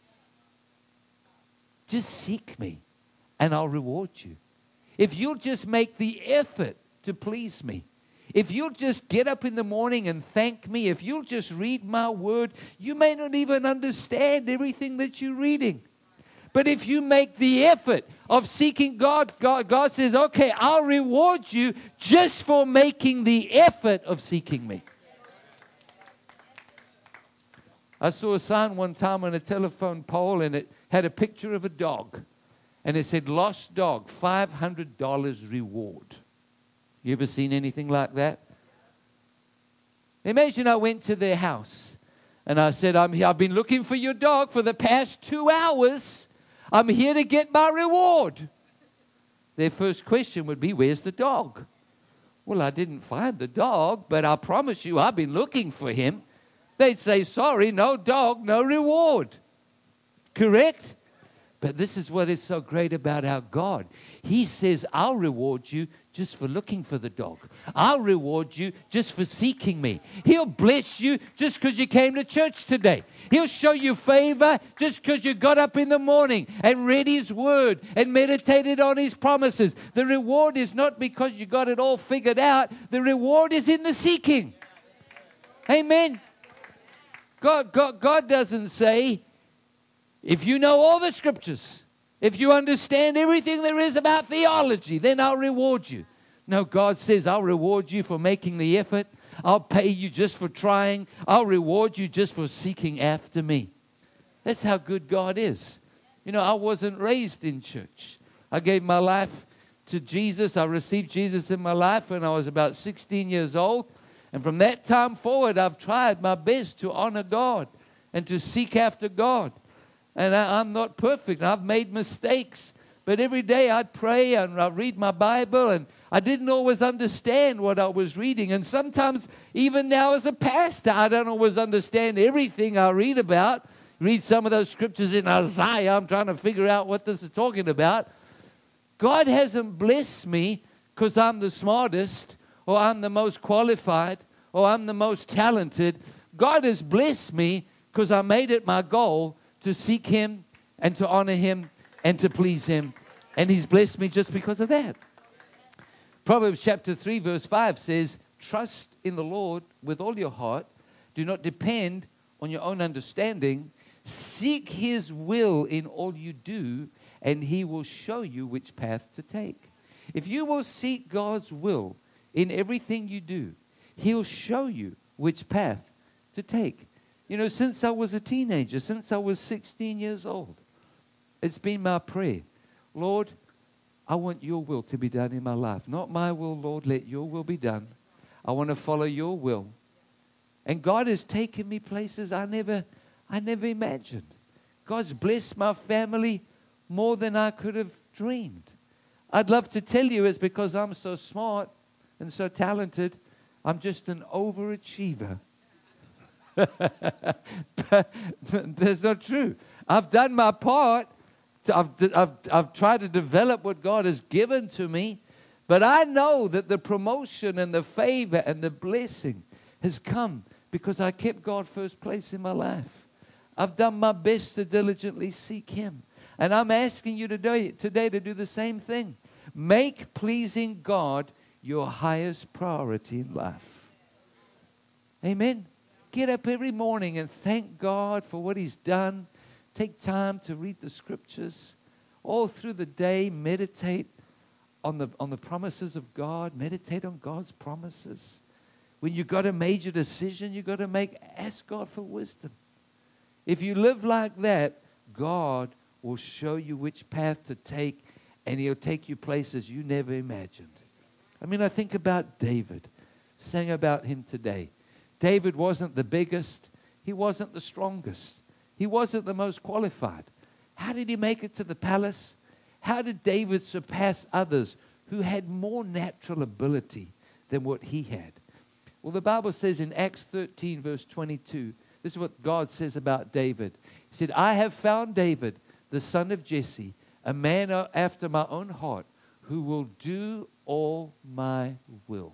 Just seek me, and I'll reward you. If you'll just make the effort to please me, if you'll just get up in the morning and thank me, if you'll just read my word, you may not even understand everything that you're reading. But if you make the effort of seeking God, God, God says, okay, I'll reward you just for making the effort of seeking me. I saw a sign one time on a telephone pole, and it had a picture of a dog. And it said, lost dog, five hundred dollars reward. You ever seen anything like that? Imagine I went to their house, and I said, I'm here. I've been looking for your dog for the past two hours. I'm here to get my reward. Their first question would be, where's the dog? Well, I didn't find the dog, but I promise you I've been looking for him. They'd say, sorry, no dog, no reward. Correct? But this is what is so great about our God. He says, I'll reward you just for looking for the dog. I'll reward you just for seeking me. He'll bless you just because you came to church today. He'll show you favor just because you got up in the morning and read His word and meditated on His promises. The reward is not because you got it all figured out. The reward is in the seeking. Amen. God, God, God doesn't say, If you know all the scriptures, if you understand everything there is about theology, then I'll reward you. No, God says, I'll reward you for making the effort. I'll pay you just for trying. I'll reward you just for seeking after me. That's how good God is. You know, I wasn't raised in church. I gave my life to Jesus. I received Jesus in my life when I was about sixteen years old. And from that time forward, I've tried my best to honor God and to seek after God. And I, I'm not perfect. I've made mistakes. But every day I'd pray and I'd read my Bible, and I didn't always understand what I was reading. And sometimes, even now as a pastor, I don't always understand everything I read about. Read some of those scriptures in Isaiah. I'm trying to figure out what this is talking about. God hasn't blessed me because I'm the smartest, or I'm the most qualified, or I'm the most talented. God has blessed me because I made it my goal to seek Him and to honor Him and to please Him. And He's blessed me just because of that. Proverbs chapter three verse five says, trust in the Lord with all your heart. Do not depend on your own understanding. Seek His will in all you do, and He will show you which path to take. If you will seek God's will in everything you do, He'll show you which path to take. You know, since I was a teenager, since I was sixteen years old, it's been my prayer, Lord, I want your will to be done in my life. Not my will, Lord, let your will be done. I want to follow your will. And God has taken me places I never, I never imagined. God's blessed my family more than I could have dreamed. I'd love to tell you it's because I'm so smart and so talented. I'm just an overachiever. But that's not true. I've done my part. I've, I've, I've tried to develop what God has given to me. But I know that the promotion and the favor and the blessing has come because I kept God first place in my life. I've done my best to diligently seek Him. And I'm asking you today, today to do the same thing. Make pleasing God your highest priority in life. Amen. Get up every morning and thank God for what He's done. Take time to read the scriptures. All through the day, meditate on the, on the promises of God. Meditate on God's promises. When you've got a major decision you've got to make, ask God for wisdom. If you live like that, God will show you which path to take, and He'll take you places you never imagined. I mean, I think about David. Sang about him today. David wasn't the biggest. He wasn't the strongest. He wasn't the most qualified. How did he make it to the palace? How did David surpass others who had more natural ability than what he had? Well, the Bible says in Acts thirteen, verse twenty-two, this is what God says about David. He said, I have found David, the son of Jesse, a man after my own heart, who will do all my will.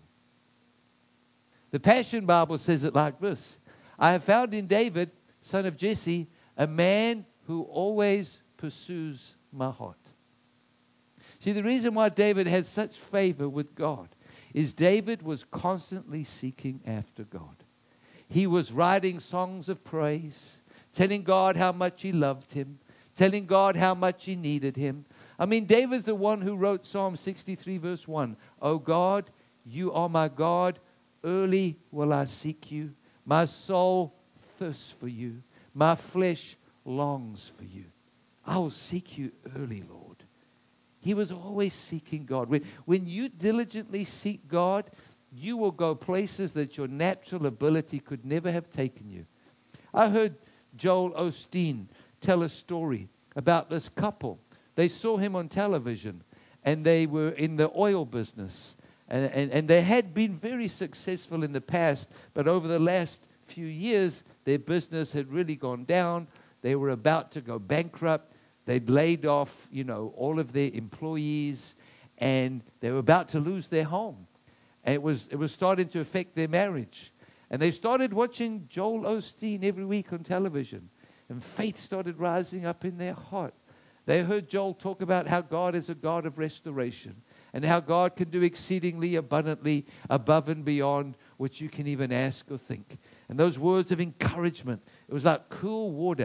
The Passion Bible says it like this. I have found in David, son of Jesse, a man who always pursues my heart. See, the reason why David had such favor with God is David was constantly seeking after God. He was writing songs of praise, telling God how much he loved him, telling God how much he needed him. I mean, David's the one who wrote Psalm sixty-three, verse one. Oh God, you are my God. Early will I seek you. My soul thirsts for you. My flesh longs for you. I will seek you early, Lord. He was always seeking God. When, when you diligently seek God, you will go places that your natural ability could never have taken you. I heard Joel Osteen tell a story about this couple. They saw him on television, and they were in the oil business. And, and, and they had been very successful in the past, but over the last few years, their business had really gone down. They were about to go bankrupt. They'd laid off, you know, all of their employees, and they were about to lose their home. And it was, it was starting to affect their marriage. And they started watching Joel Osteen every week on television, and faith started rising up in their heart. They heard Joel talk about how God is a God of restoration, and how God can do exceedingly abundantly above and beyond what you can even ask or think. And those words of encouragement, it was like cool water.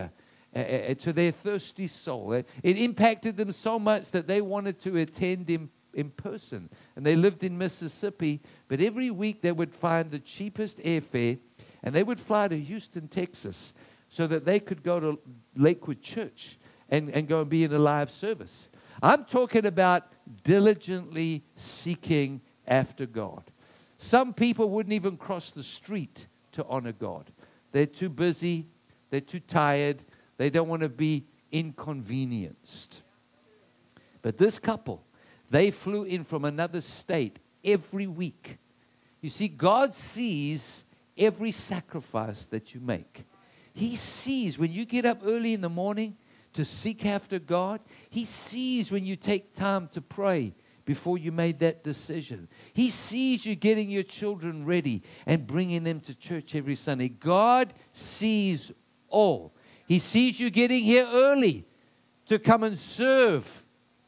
uh, uh, to their thirsty soul. It, it impacted them so much that they wanted to attend in, in person. And they lived in Mississippi, but every week they would find the cheapest airfare, and they would fly to Houston, Texas, so that they could go to Lakewood Church and, and go and be in a live service. I'm talking about diligently seeking after God. Some people wouldn't even cross the street to honor God. They're too busy. They're too tired. They don't want to be inconvenienced. But this couple, they flew in from another state every week. You see, God sees every sacrifice that you make. He sees when you get up early in the morning to seek after God. He sees when you take time to pray before you made that decision. He sees you getting your children ready and bringing them to church every Sunday. God sees all. He sees you getting here early to come and serve.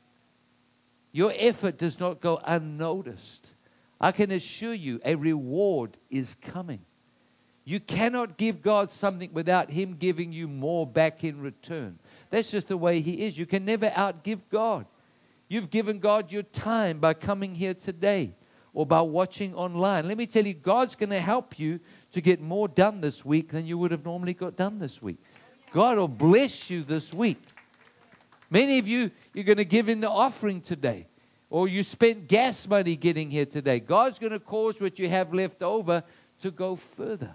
Your effort does not go unnoticed. I can assure you a reward is coming. You cannot give God something without Him giving you more back in return. That's just the way He is. You can never outgive God. You've given God your time by coming here today or by watching online. Let me tell you, God's going to help you to get more done this week than you would have normally got done this week. God will bless you this week. Many of you, you're going to give in the offering today, or you spent gas money getting here today. God's going to cause what you have left over to go further.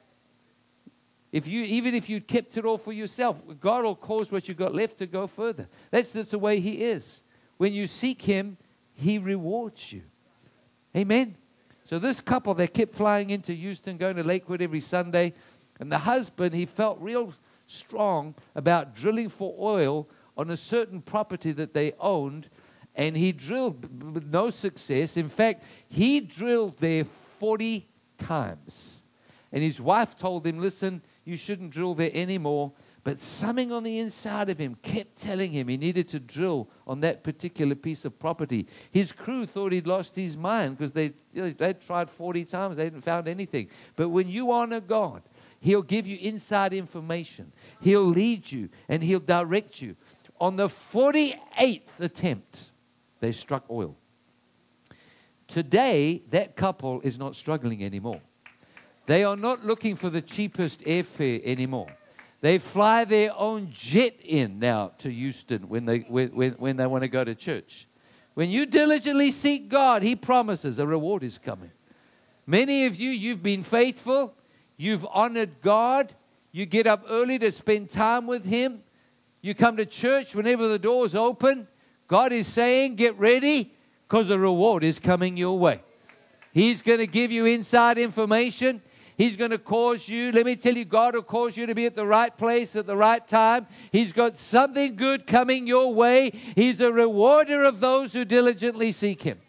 If you, even if you kept it all for yourself, God will cause what you got left to go further. That's just the way He is. When you seek Him, He rewards you. Amen. So this couple, they kept flying into Houston, going to Lakewood every Sunday. And the husband, he felt real strong about drilling for oil on a certain property that they owned. And he drilled with no success. In fact, he drilled there forty times. And his wife told him, listen, you shouldn't drill there anymore. But something on the inside of him kept telling him he needed to drill on that particular piece of property. His crew thought he'd lost his mind because they, you know, they'd tried forty times. They hadn't found anything. But when you honor God, He'll give you inside information. He'll lead you and He'll direct you. On the forty-eighth attempt, they struck oil. Today, that couple is not struggling anymore. They are not looking for the cheapest airfare anymore. They fly their own jet in now to Houston when they, when, when, when they want to go to church. When you diligently seek God, He promises a reward is coming. Many of you, you've been faithful. You've honored God. You get up early to spend time with Him. You come to church whenever the doors open. God is saying, get ready, because a reward is coming your way. He's going to give you inside information. He's going to cause you, let me tell you, God will cause you to be at the right place at the right time. He's got something good coming your way. He's a rewarder of those who diligently seek Him.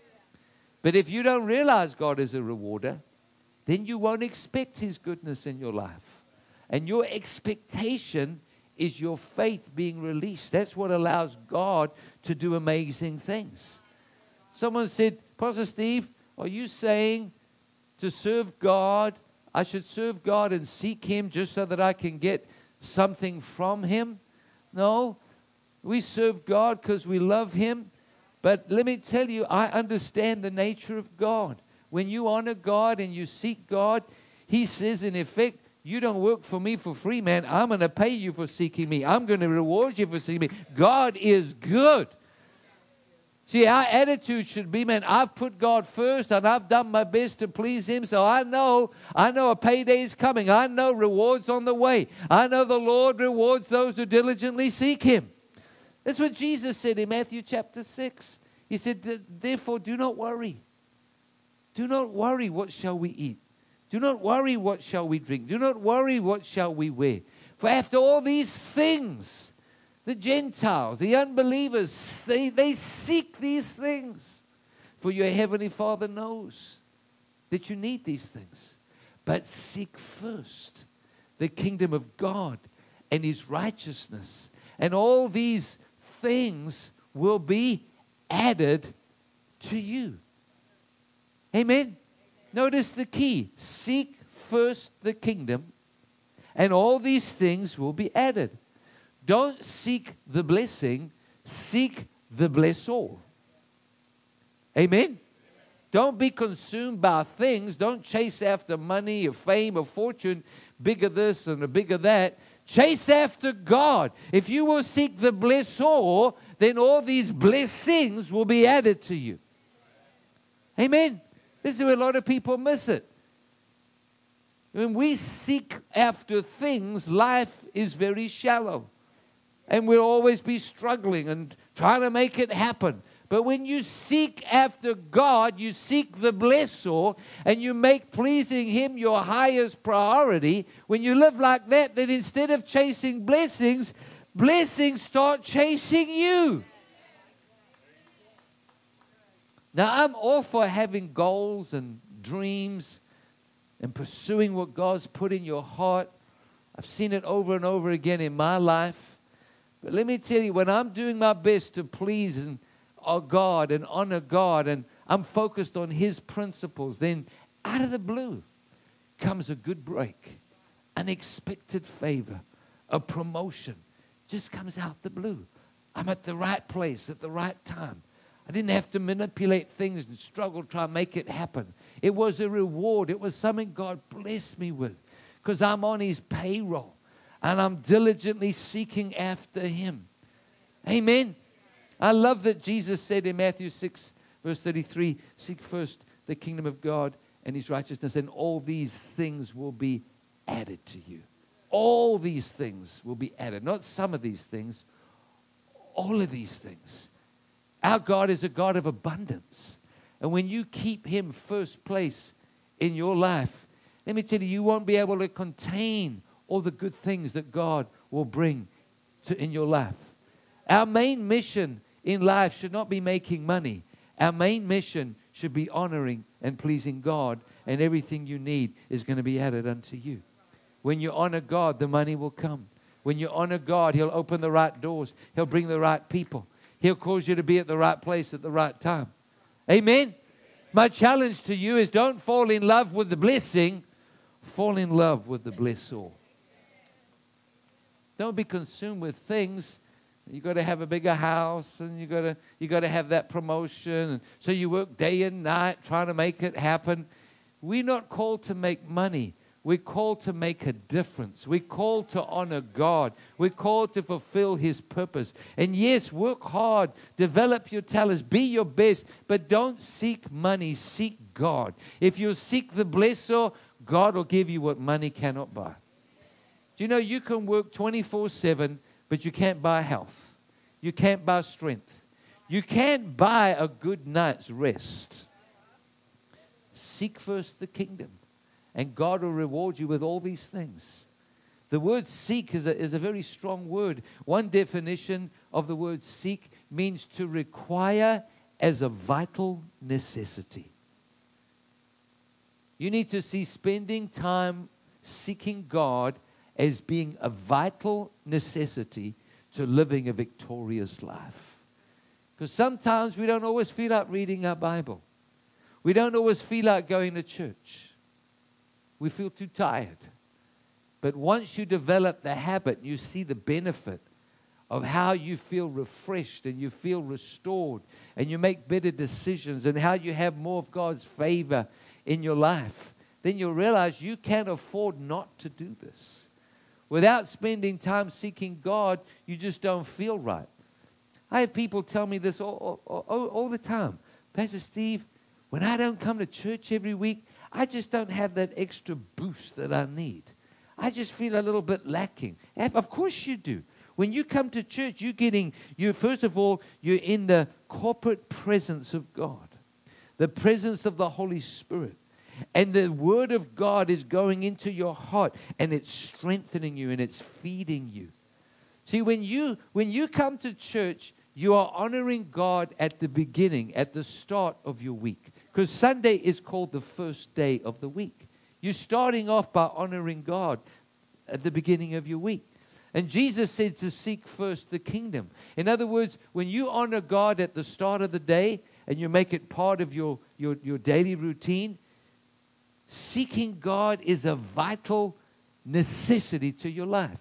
But if you don't realize God is a rewarder, then you won't expect His goodness in your life. And your expectation is your faith being released. That's what allows God to do amazing things. Someone said, Pastor Steve, are you saying to serve God, I should serve God and seek Him just so that I can get something from Him? No, we serve God because we love Him. But let me tell you, I understand the nature of God. When you honor God and you seek God, He says in effect, you don't work for me for free, man. I'm going to pay you for seeking me. I'm going to reward you for seeking me. God is good. See, our attitude should be, man, I've put God first and I've done my best to please Him. So I know, I know a payday is coming. I know rewards on the way. I know the Lord rewards those who diligently seek Him. That's what Jesus said in Matthew chapter six. He said, therefore, do not worry. Do not worry, what shall we eat? Do not worry, what shall we drink? Do not worry, what shall we wear? For after all these things, the Gentiles, the unbelievers, they, they seek these things. For your heavenly Father knows that you need these things. But seek first the kingdom of God and His righteousness. And all these things will be added to you. Amen. Notice the key. Seek first the kingdom, and all these things will be added. Don't seek the blessing, seek the blessor. Amen? Don't be consumed by things. Don't chase after money or fame or fortune, bigger this and a bigger that. Chase after God. If you will seek the blessor, then all these blessings will be added to you. Amen? This is where a lot of people miss it. When we seek after things, life is very shallow. And we'll always be struggling and trying to make it happen. But when you seek after God, you seek the blessor, and you make pleasing Him your highest priority. When you live like that, then instead of chasing blessings, blessings start chasing you. Now, I'm all for having goals and dreams and pursuing what God's put in your heart. I've seen it over and over again in my life. But let me tell you, when I'm doing my best to please and oh God and honor God, and I'm focused on His principles, then out of the blue comes a good break, unexpected favor, a promotion. Just comes out the blue. I'm at the right place at the right time. I didn't have to manipulate things and struggle to try and make it happen. It was a reward. It was something God blessed me with because I'm on His payroll and I'm diligently seeking after Him. Amen. I love that Jesus said in Matthew six, verse thirty-three, seek first the kingdom of God and His righteousness, and all these things will be added to you. All these things will be added. Not some of these things, all of these things. Our God is a God of abundance. And when you keep Him first place in your life, let me tell you, you won't be able to contain all the good things that God will bring to in your life. Our main mission in life should not be making money. Our main mission should be honoring and pleasing God, and everything you need is going to be added unto you. When you honor God, the money will come. When you honor God, He'll open the right doors. He'll bring the right people. He'll cause you to be at the right place at the right time. Amen? My challenge to you is don't fall in love with the blessing. Fall in love with the blessor. Don't be consumed with things. You got to have a bigger house, and you got to you got to have that promotion, and so you work day and night trying to make it happen. We're not called to make money. We're called to make a difference. We're called to honor God. We're called to fulfill His purpose. And yes, work hard, develop your talents, be your best, but don't seek money, seek God. If you seek the blesser, God will give you what money cannot buy. Do you know you can work twenty-four seven, but you can't buy health. You can't buy strength. You can't buy a good night's rest. Seek first the kingdom, and God will reward you with all these things. The word seek is a, is a very strong word. One definition of the word seek means to require as a vital necessity. You need to see spending time seeking God as being a vital necessity to living a victorious life. Because sometimes we don't always feel like reading our Bible. We don't always feel like going to church. We feel too tired. But once you develop the habit, you see the benefit of how you feel refreshed and you feel restored and you make better decisions and how you have more of God's favor in your life, then you'll realize you can't afford not to do this. Without spending time seeking God, you just don't feel right. I have people tell me this all, all, all, all the time. Pastor Steve, when I don't come to church every week, I just don't have that extra boost that I need. I just feel a little bit lacking. Of course you do. When you come to church, you're getting, you first of all, you're in the corporate presence of God, the presence of the Holy Spirit. And the Word of God is going into your heart, and it's strengthening you, and it's feeding you. See, when you when you come to church, you are honoring God at the beginning, at the start of your week. Because Sunday is called the first day of the week. You're starting off by honoring God at the beginning of your week. And Jesus said to seek first the kingdom. In other words, when you honor God at the start of the day and you make it part of your, your, your daily routine, seeking God is a vital necessity to your life.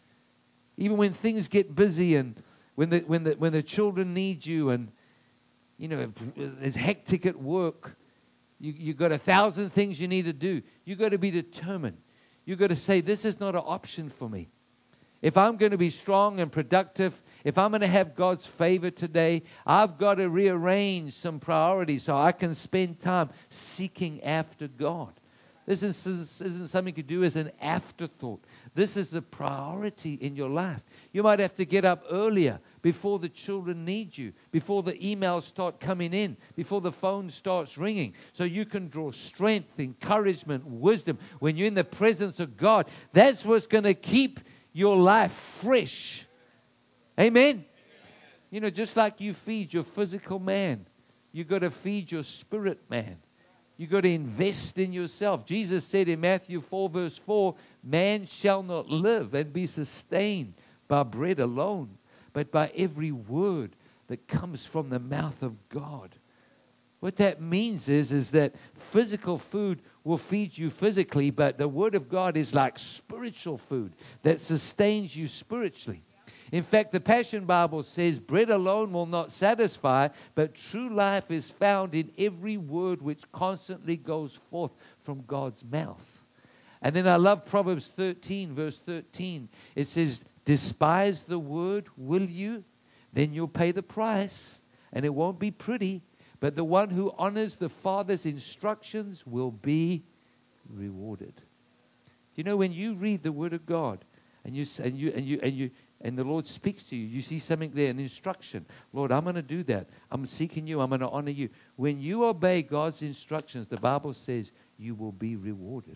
Even when things get busy and when the, when the, when the children need you and, you know, it's hectic at work, you, you've got a thousand things you need to do. You've got to be determined. You've got to say, this is not an option for me. If I'm going to be strong and productive, if I'm going to have God's favor today, I've got to rearrange some priorities so I can spend time seeking after God. This is, this isn't something you do as an afterthought. This is a priority in your life. You might have to get up earlier before the children need you, before the emails start coming in, before the phone starts ringing, so you can draw strength, encouragement, wisdom. When you're in the presence of God, that's what's going to keep your life fresh. Amen? Amen? You know, just like you feed your physical man, you got to feed your spirit man. You got to invest in yourself. Jesus said in Matthew four, verse four, man shall not live and be sustained by bread alone, but by every word that comes from the mouth of God. What that means is, is that physical food will feed you physically, but the Word of God is like spiritual food that sustains you spiritually. In fact, the Passion Bible says, bread alone will not satisfy, but true life is found in every word which constantly goes forth from God's mouth. And then I love Proverbs thirteen, verse thirteen. It says, despise the word, will you? Then you'll pay the price, and it won't be pretty. But the one who honors the Father's instructions will be rewarded. You know, when you read the Word of God, and you and you and you and you and the Lord speaks to you, you see something there, an instruction. Lord, I'm going to do that. I'm seeking you. I'm going to honor you. When you obey God's instructions, the Bible says you will be rewarded.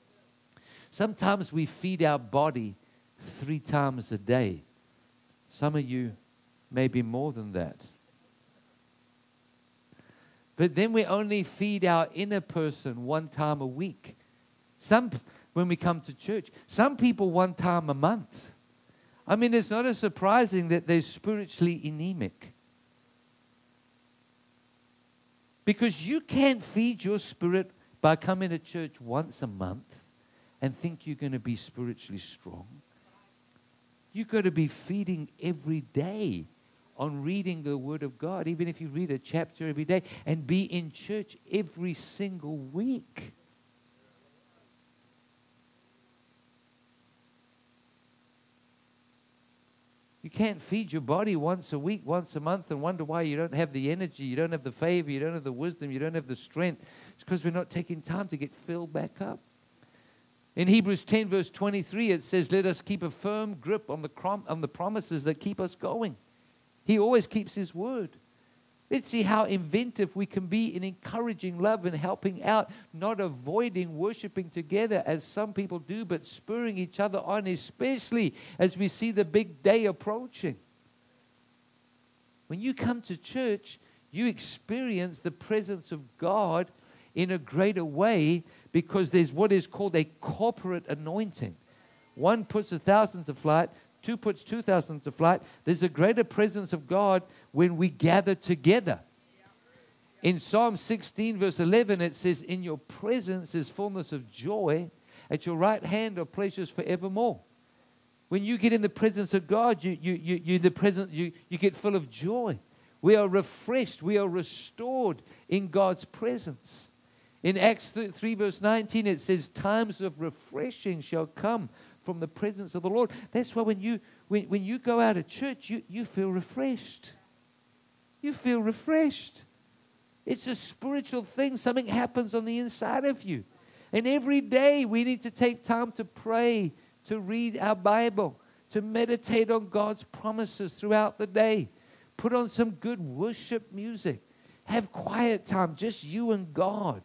Sometimes we feed our body three times a day. Some of you maybe more than that. But then we only feed our inner person one time a week. Some, when we come to church, some people one time a month. I mean, it's not as surprising that they're spiritually anemic. Because you can't feed your spirit by coming to church once a month and think you're going to be spiritually strong. You've got to be feeding every day on reading the Word of God, even if you read a chapter every day, and be in church every single week. You can't feed your body once a week, once a month, and wonder why you don't have the energy, you don't have the favor, you don't have the wisdom, you don't have the strength. It's because we're not taking time to get filled back up. In Hebrews ten, verse twenty-three, it says, let us keep a firm grip on the, crom- on the promises that keep us going. He always keeps His word. Let's see how inventive we can be in encouraging love and helping out, not avoiding worshiping together as some people do, but spurring each other on, especially as we see the big day approaching. When you come to church, you experience the presence of God in a greater way because there's what is called a corporate anointing. One puts a thousand to flight, two puts two thousand to flight. There's a greater presence of God when we gather together. In Psalm sixteen, verse eleven, it says, in your presence is fullness of joy. At your right hand are pleasures forevermore. When you get in the presence of God, you, you, you, you, the presence, you, you get full of joy. We are refreshed. We are restored in God's presence. In Acts three, verse nineteen, it says, times of refreshing shall come from the presence of the Lord. That's why when you when, when you go out of church, you, you feel refreshed. You feel refreshed. It's a spiritual thing. Something happens on the inside of you. And every day we need to take time to pray, to read our Bible, to meditate on God's promises throughout the day. Put on some good worship music. Have quiet time, just you and God.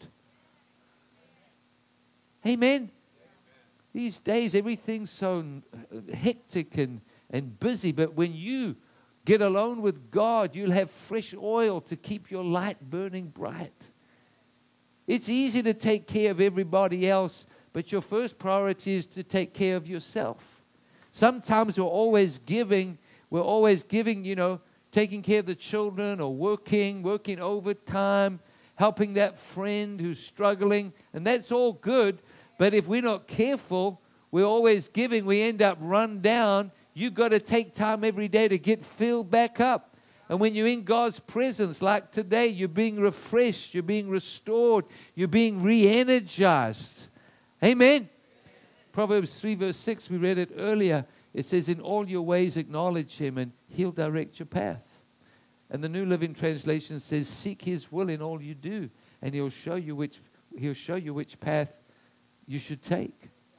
Amen. These days, everything's so hectic and, and busy. But when you get alone with God, you'll have fresh oil to keep your light burning bright. It's easy to take care of everybody else, but your first priority is to take care of yourself. Sometimes we're always giving, we're always giving, you know, taking care of the children or working, working overtime, helping that friend who's struggling, and that's all good. But if we're not careful, we're always giving, we end up run down. You've got to take time every day to get filled back up. And when you're in God's presence, like today, you're being refreshed, you're being restored, you're being re-energized. Amen. Proverbs three verse six, we read it earlier. It says, in all your ways acknowledge Him and He'll direct your path. And the New Living Translation says, seek His will in all you do, and He'll show you which, He'll show you which path you should take.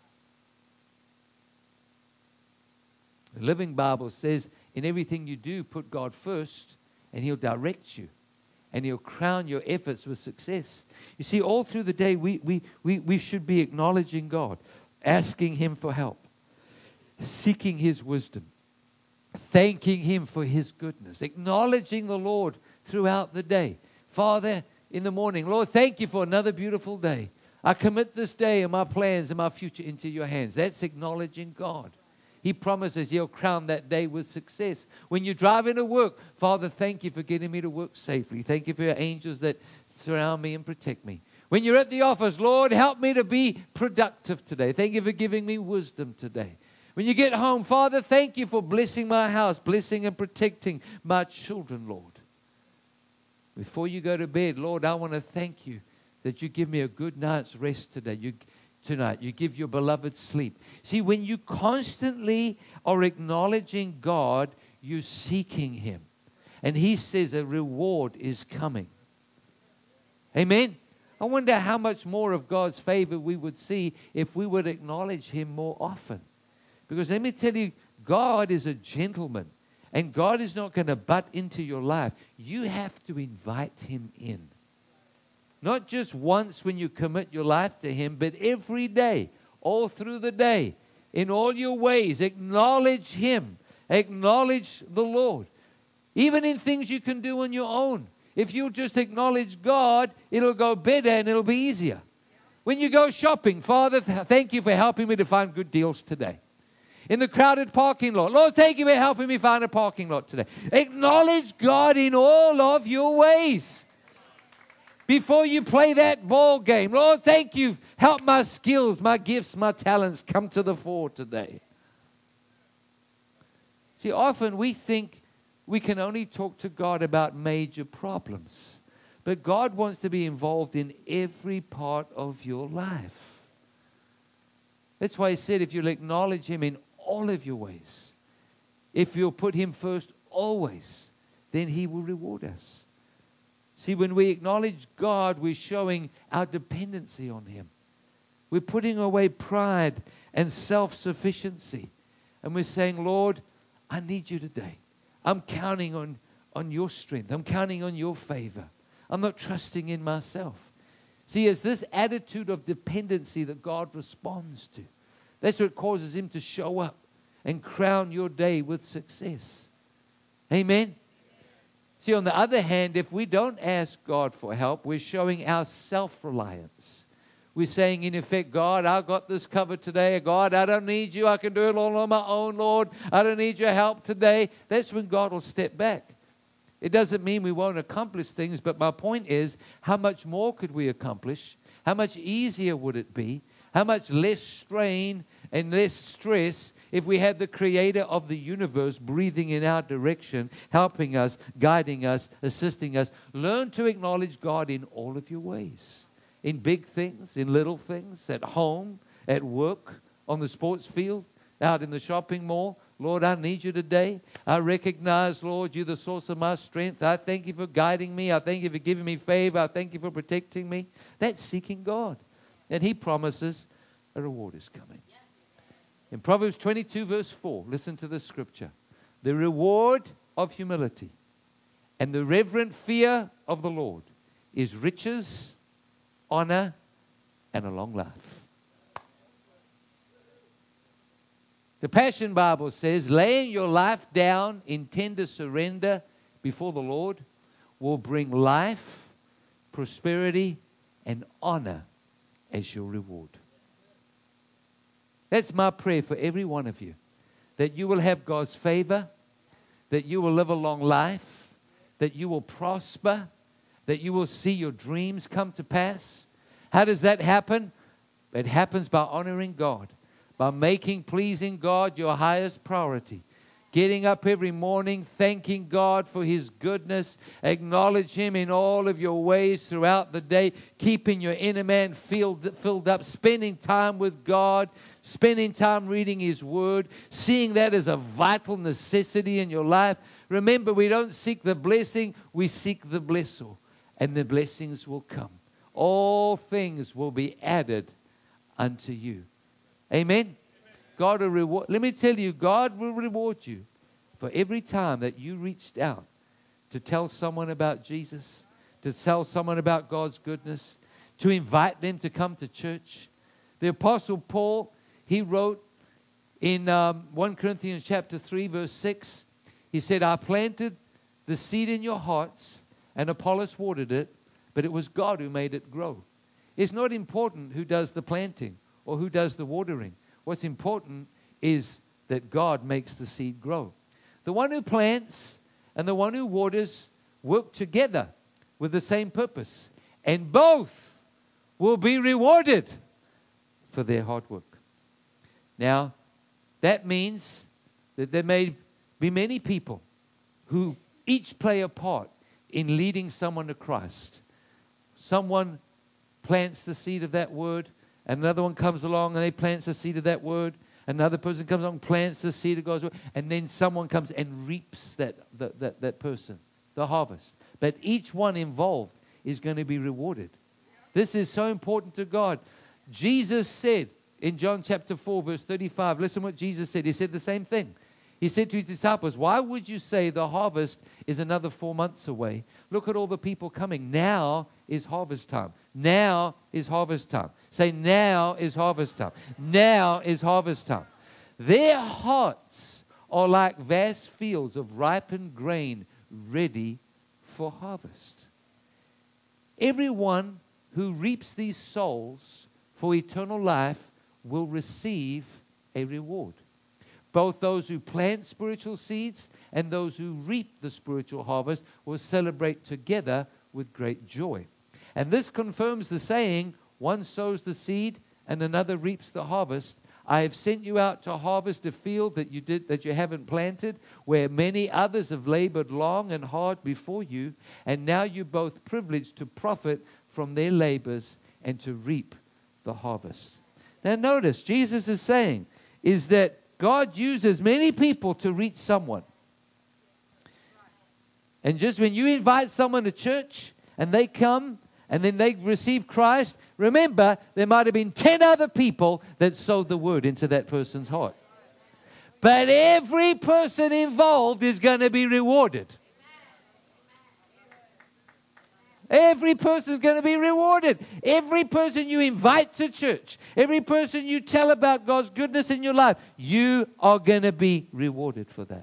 The Living Bible says, in everything you do, put God first, and He'll direct you, and He'll crown your efforts with success. You see, all through the day, we, we, we, we should be acknowledging God, asking Him for help, seeking His wisdom, thanking Him for His goodness, acknowledging the Lord throughout the day. Father, in the morning, Lord, thank You for another beautiful day. I commit this day and my plans and my future into Your hands. That's acknowledging God. He promises He'll crown that day with success. When you're driving to work, Father, thank You for getting me to work safely. Thank You for Your angels that surround me and protect me. When you're at the office, Lord, help me to be productive today. Thank You for giving me wisdom today. When you get home, Father, thank You for blessing my house, blessing and protecting my children, Lord. Before you go to bed, Lord, I want to thank You that You give me a good night's rest today. You Tonight, you give your beloved sleep. See, when you constantly are acknowledging God, you're seeking Him. And He says a reward is coming. Amen? I wonder how much more of God's favor we would see if we would acknowledge Him more often. Because let me tell you, God is a gentleman. And God is not going to butt into your life. You have to invite Him in. Not just once when you commit your life to Him, but every day, all through the day, in all your ways, acknowledge Him. Acknowledge the Lord. Even in things you can do on your own. If you just acknowledge God, it'll go better and it'll be easier. When you go shopping, Father, th- thank You for helping me to find good deals today. In the crowded parking lot, Lord, thank You for helping me find a parking lot today. Acknowledge God in all of your ways. Before you play that ball game, Lord, thank You. Help my skills, my gifts, my talents come to the fore today. See, often we think we can only talk to God about major problems. But God wants to be involved in every part of your life. That's why He said if you'll acknowledge Him in all of your ways, if you'll put Him first always, then He will reward us. See, when we acknowledge God, we're showing our dependency on Him. We're putting away pride and self-sufficiency. And we're saying, Lord, I need You today. I'm counting on, on Your strength. I'm counting on Your favor. I'm not trusting in myself. See, it's this attitude of dependency that God responds to. That's what causes Him to show up and crown your day with success. Amen? See, on the other hand, if we don't ask God for help, we're showing our self-reliance. We're saying, in effect, God, I've got this covered today. God, I don't need You. I can do it all on my own, Lord. I don't need Your help today. That's when God will step back. It doesn't mean we won't accomplish things, but my point is, how much more could we accomplish? How much easier would it be? How much less strain and less stress if we had the Creator of the universe breathing in our direction, helping us, guiding us, assisting us. Learn to acknowledge God in all of your ways. In big things, in little things, at home, at work, on the sports field, out in the shopping mall. Lord, I need You today. I recognize, Lord, You're the source of my strength. I thank You for guiding me. I thank You for giving me favor. I thank You for protecting me. That's seeking God. And He promises a reward is coming. In Proverbs twenty-two, verse four, listen to this scripture. The reward of humility and the reverent fear of the Lord is riches, honor, and a long life. The Passion Bible says, laying your life down in tender surrender before the Lord will bring life, prosperity, and honor as your reward. That's my prayer for every one of you, that you will have God's favor, that you will live a long life, that you will prosper, that you will see your dreams come to pass. How does that happen? It happens by honoring God, by making pleasing God your highest priority. Getting up every morning, thanking God for His goodness, acknowledge Him in all of your ways throughout the day, keeping your inner man filled, filled up, spending time with God, spending time reading His Word, seeing that as a vital necessity in your life. Remember, we don't seek the blessing, we seek the blesser, and the blessings will come. All things will be added unto you. Amen? God will reward. Let me tell you, God will reward you for every time that you reached out to tell someone about Jesus, to tell someone about God's goodness, to invite them to come to church. The Apostle Paul, he wrote in um, First Corinthians chapter three, verse six, he said, I planted the seed in your hearts, and Apollos watered it, but it was God who made it grow. It's not important who does the planting or who does the watering. What's important is that God makes the seed grow. The one who plants and the one who waters work together with the same purpose, and both will be rewarded for their hard work. Now, that means that there may be many people who each play a part in leading someone to Christ. Someone plants the seed of that word, and another one comes along and they plants the seed of that word. Another person comes along, plants the seed of God's word, and then someone comes and reaps that, that, that, that person, the harvest. But each one involved is going to be rewarded. This is so important to God. Jesus said in John chapter four, verse thirty-five, listen what Jesus said. He said the same thing. He said to his disciples, why would you say the harvest is another four months away? Look at all the people coming. Now is harvest time. Now is harvest time. Say, now is harvest time. Now is harvest time. Their hearts are like vast fields of ripened grain ready for harvest. Everyone who reaps these souls for eternal life will receive a reward. Both those who plant spiritual seeds and those who reap the spiritual harvest will celebrate together with great joy. And this confirms the saying, one sows the seed and another reaps the harvest. I have sent you out to harvest a field that you did that you haven't planted, where many others have labored long and hard before you, and now you're both privileged to profit from their labors and to reap the harvest. Now notice, Jesus is saying is that God uses many people to reach someone. And just when you invite someone to church and they come and then they receive Christ, remember there might have been ten other people that sowed the word into that person's heart. But every person involved is going to be rewarded. Every person is going to be rewarded. Every person you invite to church, every person you tell about God's goodness in your life, you are going to be rewarded for that.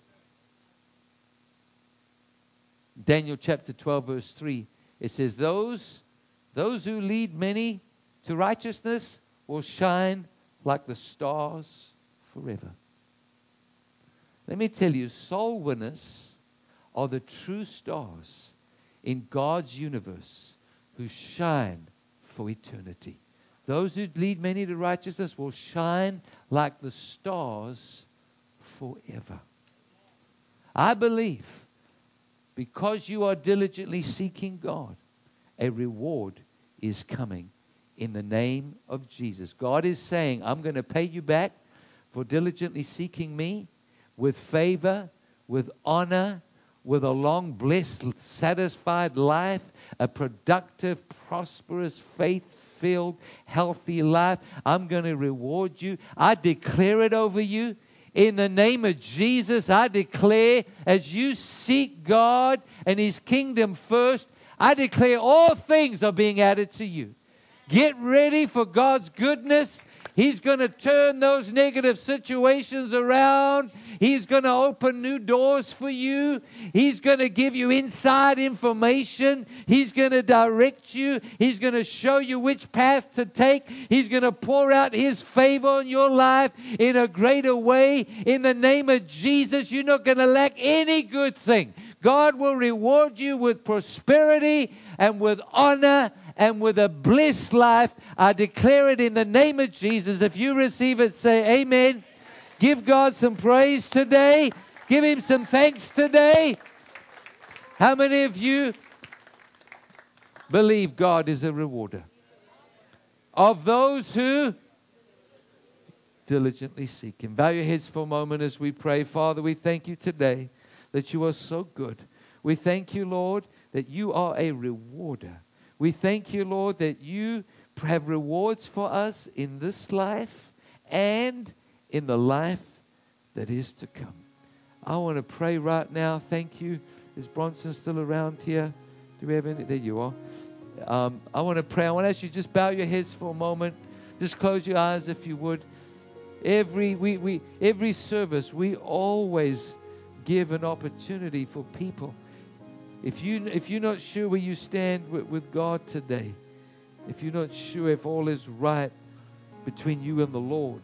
Daniel chapter twelve, verse three, it says, those, those who lead many to righteousness will shine like the stars forever. Let me tell you, soul winners are the true stars in God's universe who shine for eternity. Those who lead many to righteousness will shine like the stars forever. I believe because you are diligently seeking God, a reward is coming in the name of Jesus. God is saying, I'm going to pay you back for diligently seeking me with favor, with honor, with a long, blessed, satisfied life, a productive, prosperous, faith-filled, healthy life. I'm going to reward you. I declare it over you. In the name of Jesus, I declare as you seek God and His kingdom first, I declare all things are being added to you. Get ready for God's goodness. He's going to turn those negative situations around. He's going to open new doors for you. He's going to give you inside information. He's going to direct you. He's going to show you which path to take. He's going to pour out His favor on your life in a greater way. In the name of Jesus, you're not going to lack any good thing. God will reward you with prosperity and with honor and with a blessed life. I declare it in the name of Jesus. If you receive it, say amen. Give God some praise today. Give Him some thanks today. How many of you believe God is a rewarder of those who diligently seek Him? Bow your heads for a moment as we pray. Father, we thank You today that You are so good. We thank You, Lord, that You are a rewarder. We thank You, Lord, that You have rewards for us in this life and in the life that is to come. I want to pray right now. Thank you. Is Bronson still around here? Do we have any? There you are. Um, I want to pray. I want to ask you just bow your heads for a moment. Just close your eyes if you would. Every we, we every service, we always give an opportunity for people. If you if you're not sure where you stand with, with God today, if you're not sure if all is right between you and the Lord,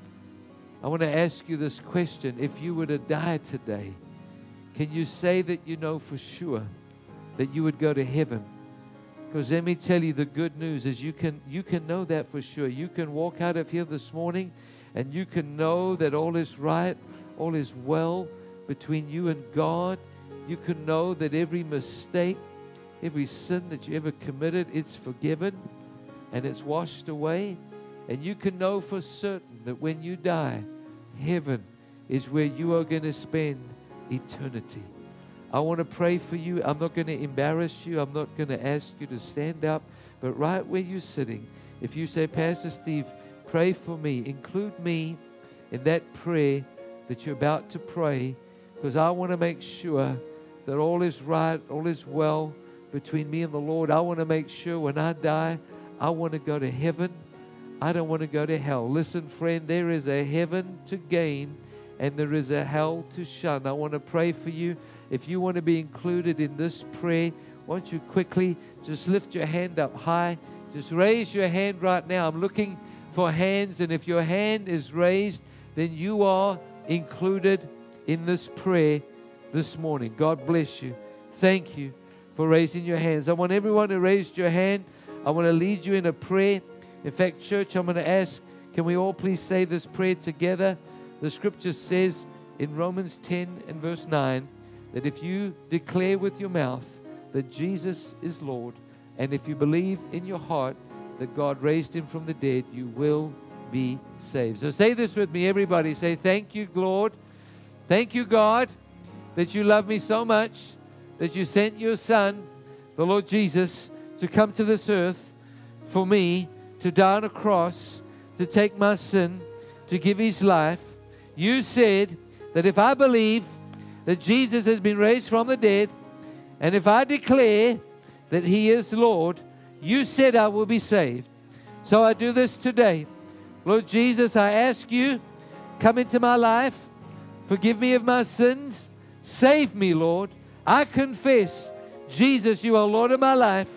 I want to ask you this question. If you were to die today, can you say that you know for sure that you would go to heaven? Because let me tell you, the good news is you can you can know that for sure. You can walk out of here this morning and you can know that all is right, all is well between you and God. You can know that every mistake, every sin that you ever committed, it's forgiven and it's washed away. And you can know for certain that when you die, heaven is where you are going to spend eternity. I want to pray for you. I'm not going to embarrass you. I'm not going to ask you to stand up. But right where you're sitting, if you say, Pastor Steve, pray for me, include me in that prayer that you're about to pray, because I want to make sure that all is right, all is well between me and the Lord. I want to make sure when I die, I want to go to heaven. I don't want to go to hell. Listen, friend, there is a heaven to gain and there is a hell to shun. I want to pray for you. If you want to be included in this prayer, why don't you quickly just lift your hand up high. Just raise your hand right now. I'm looking for hands, and if your hand is raised, then you are included in this prayer this morning. God bless you. Thank you for raising your hands. I want everyone who raised your hand, I want to lead you in a prayer. In fact, church, I'm going to ask, can we all please say this prayer together? The scripture says in Romans ten and verse nine that if you declare with your mouth that Jesus is Lord, and if you believe in your heart that God raised Him from the dead, you will be saved. So say this with me, everybody. Say, thank you, Lord. Thank you, God, that you love me so much that you sent your Son, the Lord Jesus, to come to this earth for me, to die on a cross, to take my sin, to give His life. You said that if I believe that Jesus has been raised from the dead, and if I declare that He is Lord, you said I will be saved. So I do this today. Lord Jesus, I ask you, come into my life, forgive me of my sins, save me, Lord. I confess, Jesus, you are Lord of my life.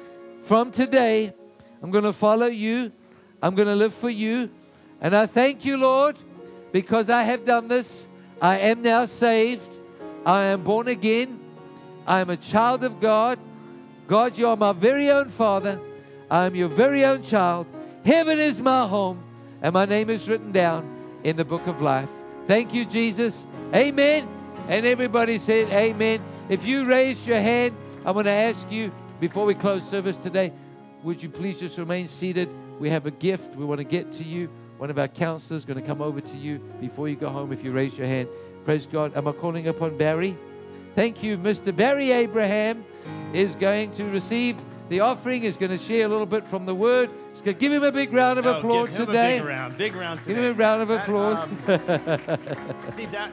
From today, I'm going to follow you. I'm going to live for you. And I thank you, Lord, because I have done this. I am now saved. I am born again. I am a child of God. God, you are my very own Father. I am your very own child. Heaven is my home, and my name is written down in the book of life. Thank you, Jesus. Amen. And everybody said amen. If you raised your hand, I'm going to ask you, before we close service today, would you please just remain seated? We have a gift we want to get to you. One of our counselors is going to come over to you before you go home if you raise your hand. Praise God. Am I calling upon Barry? Thank you. Mister Barry Abraham is going to receive the offering, is going to share a little bit from the Word. It's going to give him a big round of Oh, applause give him today. A big round, big round today. Give him a round of applause. That, um, Steve, that,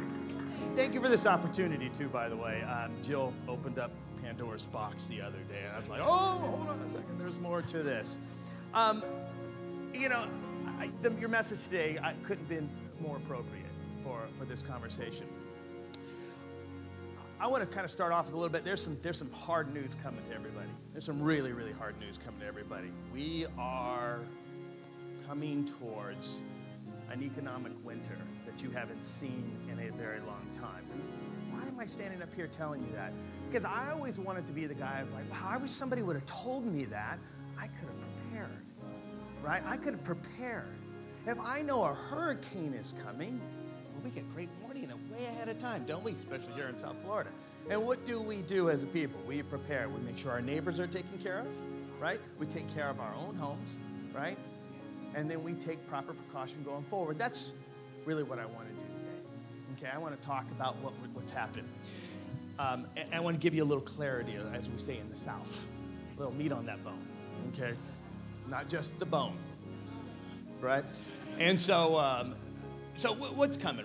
thank you for this opportunity, too, by the way. Um, Jill opened up Pandora's box the other day, and I was like, oh, hold on a second, there's more to this. Um, you know, I, the, your message today I, couldn't have been more appropriate for, for this conversation. I want to kind of start off with a little bit. There's some there's some hard news coming to everybody. There's some really, really hard news coming to everybody. We are coming towards an economic winter that you haven't seen in a very long time. And why am am I standing up here telling you that? Because I always wanted to be the guy of like, wow, I wish somebody would have told me that. I could have prepared, right? I could have prepared. If I know a hurricane is coming, well, we get great warning way ahead of time, don't we? Especially here in South Florida. And what do we do as a people? We prepare. We make sure our neighbors are taken care of, right? We take care of our own homes, right? And then we take proper precaution going forward. That's really what I want to do today. Okay, I want to talk about what, what's happening. Um, and I want to give you a little clarity, as we say in the South. A little meat on that bone, okay? Not just the bone, right? And so, um, so what's coming?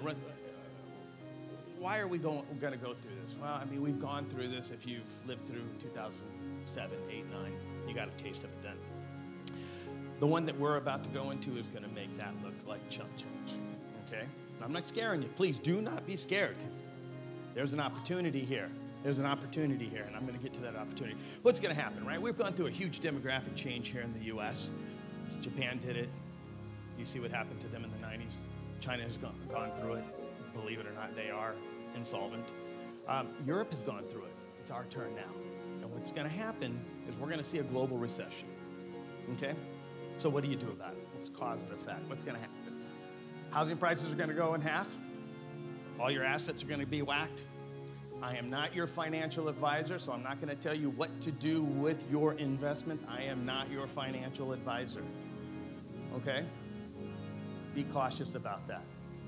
Why are we going, we're going to go through this? Well, I mean, we've gone through this. If you've lived through two thousand seven, eight, nine, you got a taste of it then. The one that we're about to go into is going to make that look like chump change, okay? I'm not scaring you. Please do not be scared, because there's an opportunity here. There's an opportunity here, and I'm going to get to that opportunity. What's going to happen, right? We've gone through a huge demographic change here in the U S Japan did it. You see what happened to them in the nineties. China has gone, gone through it. Believe it or not, they are insolvent. Um, Europe has gone through it. It's our turn now. And what's going to happen is we're going to see a global recession, okay? So what do you do about it? What's cause and effect? What's going to happen? Housing prices are going to go in half. All your assets are going to be whacked. I am not your financial advisor, so I'm not going to tell you what to do with your investment. I am not your financial advisor, okay? Be cautious about that.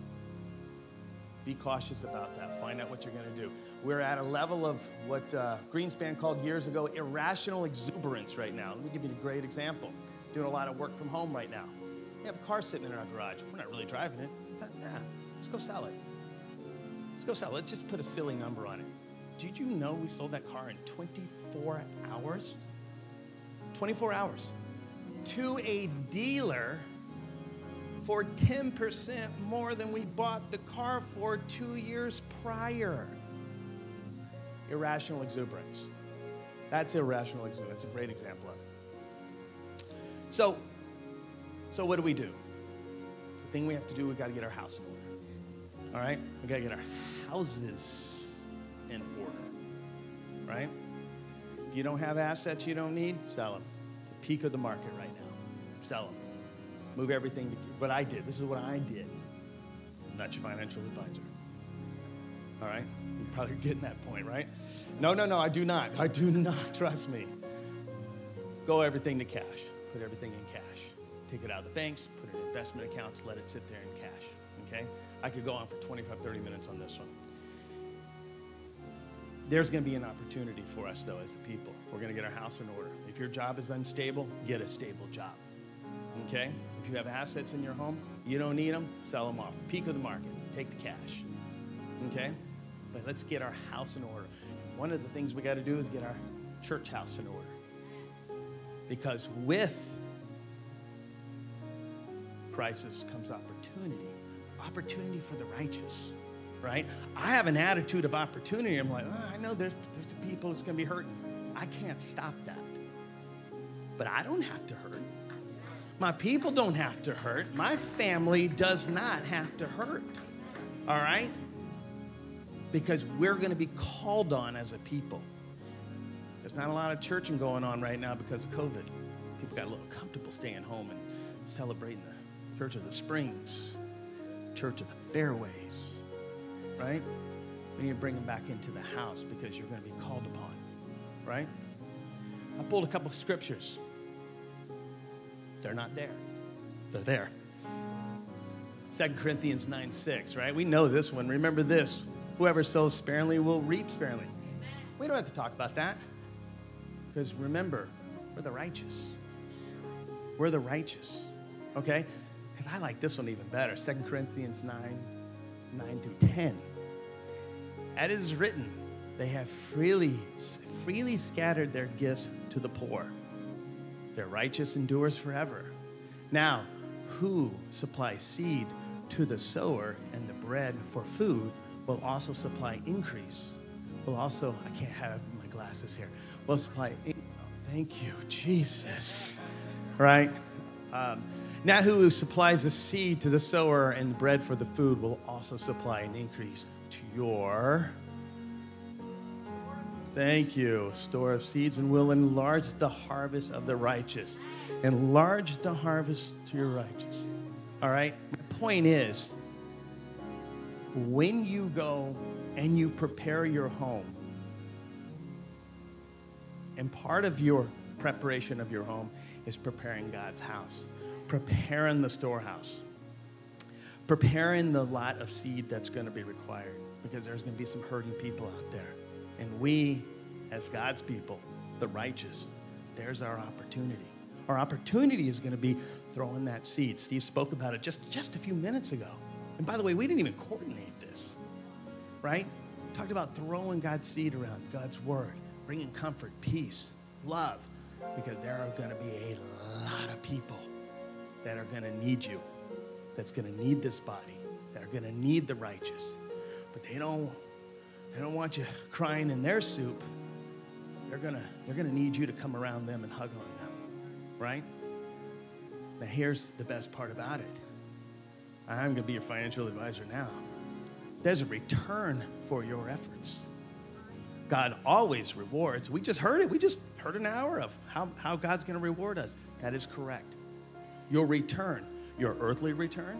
Be cautious about that. Find out what you're going to do. We're at a level of what uh, Greenspan called years ago irrational exuberance right now. Let me give you a great example. Doing a lot of work from home right now. We have a car sitting in our garage. We're not really driving it. We thought, nah, let's go sell it. Let's go sell it. Let's just put a silly number on it. Did you know we sold that car in twenty-four hours? twenty-four hours. To a dealer for ten percent more than we bought the car for two years prior. Irrational exuberance. That's irrational exuberance. That's a great example of it. So, so what do we do? The thing we have to do, we've got to get our house in order. All right? We've got to get our houses in order. Right? If you don't have assets you don't need, sell them. It's the peak of the market right now. Sell them. Move everything to what I did. This is what I did. I'm not your financial advisor. All right? You're probably getting that point, right? No, no, no, I do not. I do not. Trust me. Go everything to cash. Put everything in cash. Take it out of the banks, put it in investment accounts, let it sit there in cash. Okay? I could go on for twenty-five, thirty minutes on this one. There's going to be an opportunity for us, though, as the people. We're going to get our house in order. If your job is unstable, get a stable job. Okay? If you have assets in your home, you don't need them, sell them off. Peak of the market, take the cash. Okay? But let's get our house in order. One of the things we got to do is get our church house in order. Because with crisis comes opportunity. Opportunity for the righteous, right? I have an attitude of opportunity. I'm like, oh, I know there's, there's people that's going to be hurting. I can't stop that. But I don't have to hurt. My people don't have to hurt. My family does not have to hurt. All right? Because we're going to be called on as a people. There's not a lot of churching going on right now because of COVID. People got a little comfortable staying home and celebrating the Church of the Springs, Church of the Fairways, right? We need to bring them back into the house because you're going to be called upon, right? I pulled a couple of scriptures. They're not there. They're there. Second Corinthians nine six, right? We know this one. Remember this. Whoever sows sparingly will reap sparingly. We don't have to talk about that. Because remember, we're the righteous. We're the righteous. Okay? Because I like this one even better. Second Corinthians nine, nine through ten. As it is written, they have freely, freely scattered their gifts to the poor. Their righteous endures forever. Now, who supplies seed to the sower and the bread for food will also supply increase. Will also, I can't have my glasses here, will supply, in- oh, thank you, Jesus. Right? Um, now who supplies the seed to the sower and the bread for the food will also supply an increase to your Thank you. Store of seeds and will enlarge the harvest of the righteous. Enlarge the harvest to your righteous. All right? The point is, when you go and you prepare your home, and part of your preparation of your home is preparing God's house, preparing the storehouse, preparing the lot of seed that's going to be required, because there's going to be some hurting people out there. And we, as God's people, the righteous, there's our opportunity. Our opportunity is going to be throwing that seed. Steve spoke about it just, just a few minutes ago. And by the way, we didn't even coordinate this, right? We talked about throwing God's seed around, God's word, bringing comfort, peace, love, because there are going to be a lot of people that are going to need you, that's going to need this body, that are going to need the righteous. But they don't, they don't want you crying in their soup. They're going to, they're going to need you to come around them and hug on them, right? Now, here's the best part about it. I'm going to be your financial advisor now. There's a return for your efforts. God always rewards. We just heard it. We just heard an hour of how, how God's going to reward us. That is correct. Your return, your earthly return,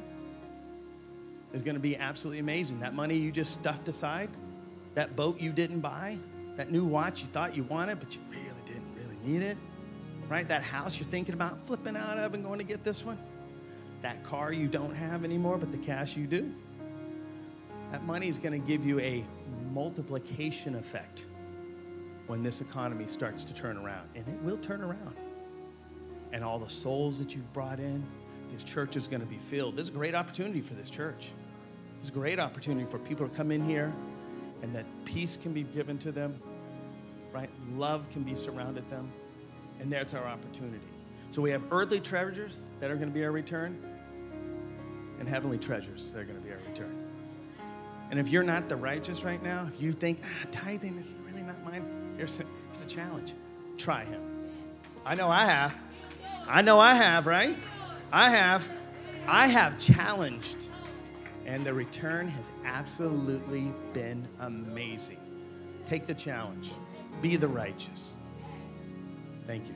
is going to be absolutely amazing. That money you just stuffed aside, that boat you didn't buy, that new watch you thought you wanted, but you really didn't really need it, right? That house you're thinking about flipping out of and going to get this one. That car you don't have anymore, but the cash you do. That money is going to give you a multiplication effect when this economy starts to turn around. And it will turn around. And all the souls that you've brought in, this church is going to be filled. This is a great opportunity for this church. It's a great opportunity for people to come in here and that peace can be given to them, right? Love can be surrounded them. And that's our opportunity. So we have earthly treasures that are going to be our return and heavenly treasures that are going to be our return. And if you're not the righteous right now, if you think, ah, tithing is really not mine, here's a, here's a challenge. Try him. I know I have. I know I have, right? I have. I have challenged. And the return has absolutely been amazing. Take the challenge. Be the righteous. Thank you.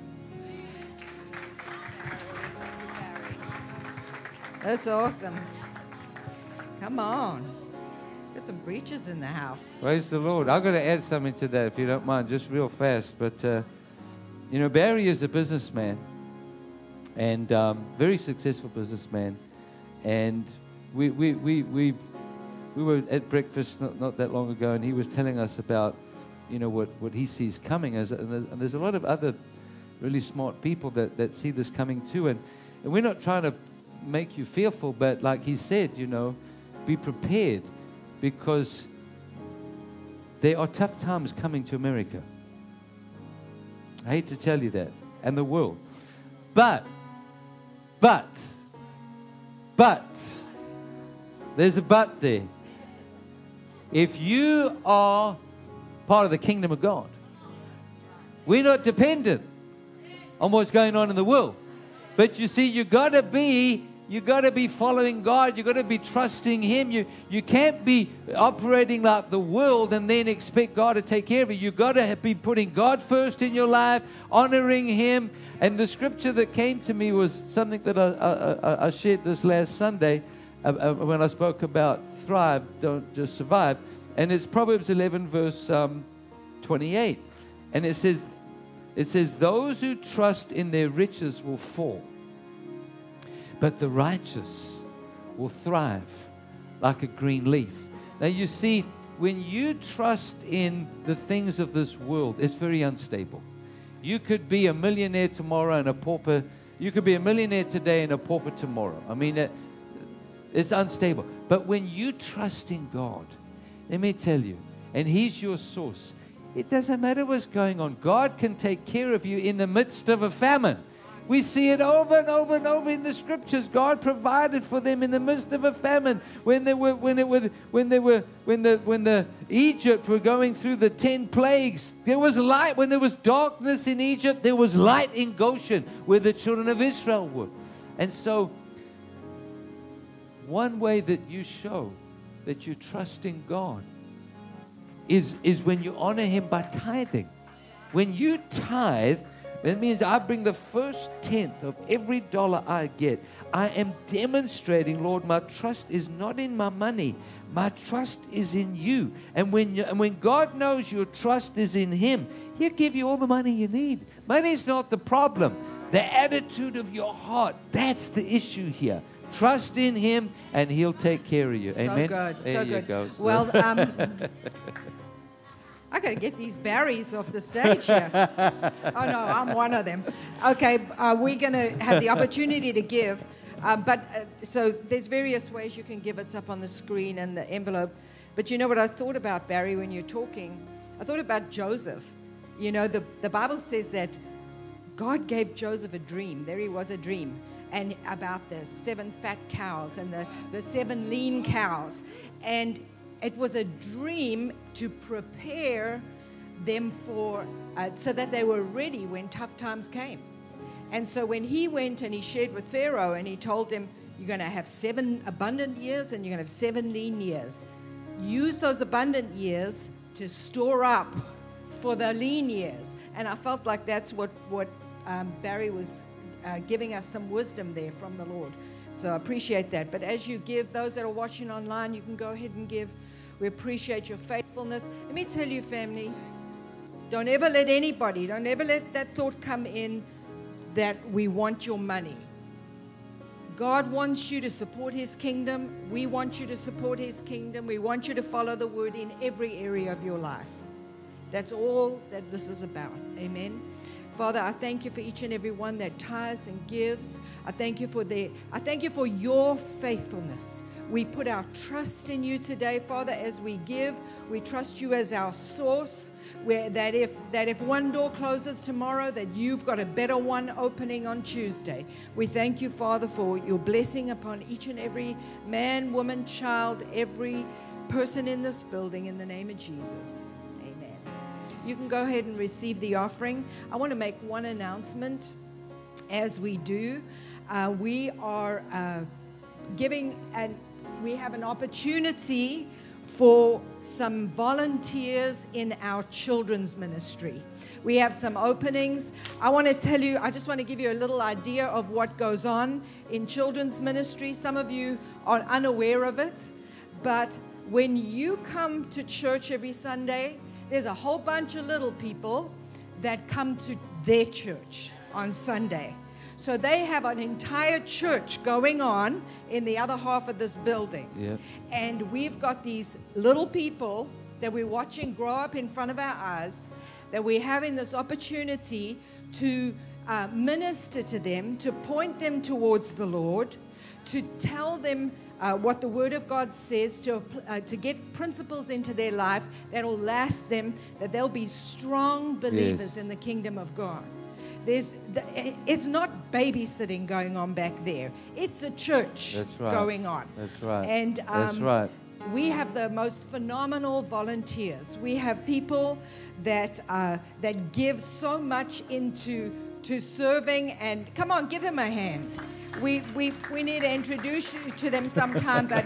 That's awesome. Come on. Got some preachers in the house. Praise the Lord. I've got to add something to that, if you don't mind, just real fast. But, uh, you know, Barry is a businessman and um, very successful businessman. And we we we we, we were at breakfast not, not that long ago, and he was telling us about, you know, what, what he sees coming. As, and, there's, and there's a lot of other really smart people that, that see this coming too. And, and we're not trying to make you fearful, but like he said, you know, be prepared, because there are tough times coming to America. I hate to tell you that, and the world. But, but, but, there's a but there. If you are part of the kingdom of God, we're not dependent on what's going on in the world. But you see, you got to be You got to be following God. You got to be trusting Him. You you can't be operating like the world and then expect God to take care of you. You got to be putting God first in your life, honoring Him. And the scripture that came to me was something that I, I, I shared this last Sunday uh, uh, when I spoke about thrive, don't just survive. And it's Proverbs eleven, verse um, twenty-eight, and it says, it says, "Those who trust in their riches will fall, but the righteous will thrive like a green leaf." Now you see, when you trust in the things of this world, it's very unstable. You could be a millionaire tomorrow and a pauper. You could be a millionaire today and a pauper tomorrow. I mean, it, it's unstable. But when you trust in God, let me tell you, and He's your source, it doesn't matter what's going on. God can take care of you in the midst of a famine. We see it over and over and over in the scriptures. God provided for them in the midst of a famine. When they were, when it would, when they were, when the, when the Egypt were going through the ten plagues, there was light. When there was darkness in Egypt, there was light in Goshen, where the children of Israel were. And so, one way that you show that you trust in God is, is when you honor him by tithing. When you tithe, that means I bring the first tenth of every dollar I get. I am demonstrating, Lord, my trust is not in my money. My trust is in you. And when, you, and when God knows your trust is in him, he'll give you all the money you need. Money's not the problem. The attitude of your heart, that's the issue here. Trust in him, and he'll take care of you. So Amen? good, There so you good. go. Well, um, I got to get these berries off the stage here. Oh, no, I'm one of them. Okay, uh, we're going to have the opportunity to give. Uh, but uh, so there's various ways you can give. It's up on the screen and the envelope. But you know what I thought about, Barry, when you're talking? I thought about Joseph. You know, the, the Bible says that God gave Joseph a dream. There he was, a dream. And about the seven fat cows and the, the seven lean cows. And it was a dream to prepare them for, uh, so that they were ready when tough times came. And so when he went and he shared with Pharaoh and he told him, you're going to have seven abundant years and you're going to have seven lean years. Use those abundant years to store up for the lean years. And I felt like that's what, what um, Barry was uh, giving us some wisdom there from the Lord. So I appreciate that. But as you give, those that are watching online, you can go ahead and give. We appreciate your faithfulness. Let me tell you, family, don't ever let anybody, don't ever let that thought come in that we want your money. God wants you to support his kingdom. We want you to support his kingdom. We want you to follow the word in every area of your life. That's all that this is about. Amen. Father, I thank you for each and every one that tithes and gives. I thank you for their, I thank you for your faithfulness. We put our trust in you today, Father, as we give. We trust you as our source. Where that if that if one door closes tomorrow, that you've got a better one opening on Tuesday. We thank you, Father, for your blessing upon each and every man, woman, child, every person in this building, in the name of Jesus. Amen. You can go ahead and receive the offering. I want to make one announcement as we do. Uh, we are uh, giving, and we have an opportunity for some volunteers in our children's ministry. We have some openings. I want to tell you, I just want to give you a little idea of what goes on in children's ministry. Some of you are unaware of it, but when you come to church every Sunday, there's a whole bunch of little people that come to their church on Sunday. So they have an entire church going on in the other half of this building. Yep. And we've got these little people that we're watching grow up in front of our eyes, that we're having this opportunity to uh, minister to them, to point them towards the Lord, to tell them uh, what the Word of God says, to, uh, to get principles into their life that will last them, that they'll be strong believers Yes. in the kingdom of God. There's, the, it's not babysitting going on back there. It's a church That's right. going on. That's right. And um, That's right. we have the most phenomenal volunteers. We have people that uh, that give so much into to serving. And come on, give them a hand. We we we need to introduce you to them sometime. But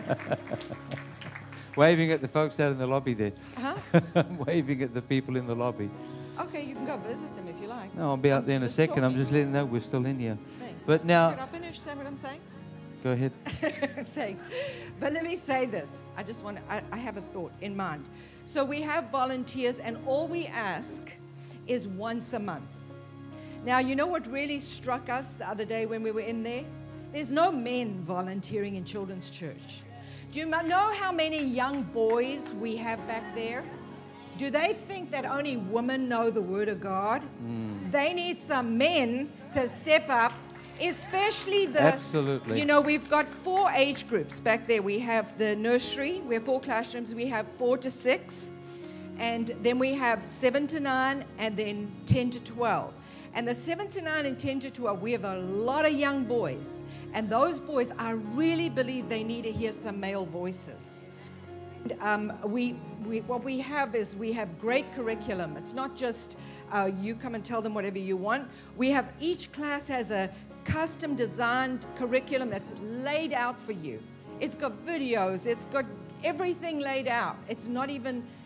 Waving at the folks out in the lobby there. huh? Waving at the people in the lobby. Okay, you can go visit them if you like. No, I'll be out I'm there in a just second. I'm talking. just letting know we're still in here. Thanks. But now, Can I finish saying what I'm saying? go ahead. Thanks. But let me say this. I just want to, I, I have a thought in mind. So we have volunteers, and all we ask is once a month. Now, you know what really struck us the other day when we were in there? There's no men volunteering in children's church. Do you know how many young boys we have back there? Do they think that only women know the Word of God? Mm. They need some men to step up, especially the... Absolutely. You know, we've got four age groups back there. We have the nursery. We have four classrooms. We have four to six. And then we have seven to nine and then ten to twelve. And the seven to nine and ten to twelve, we have a lot of young boys. And those boys, I really believe they need to hear some male voices. And, um, we, we, what we have is we have great curriculum. It's not just uh, you come and tell them whatever you want. We have, each class has a custom designed curriculum that's laid out for you. It's got videos. It's got everything laid out. It's not even,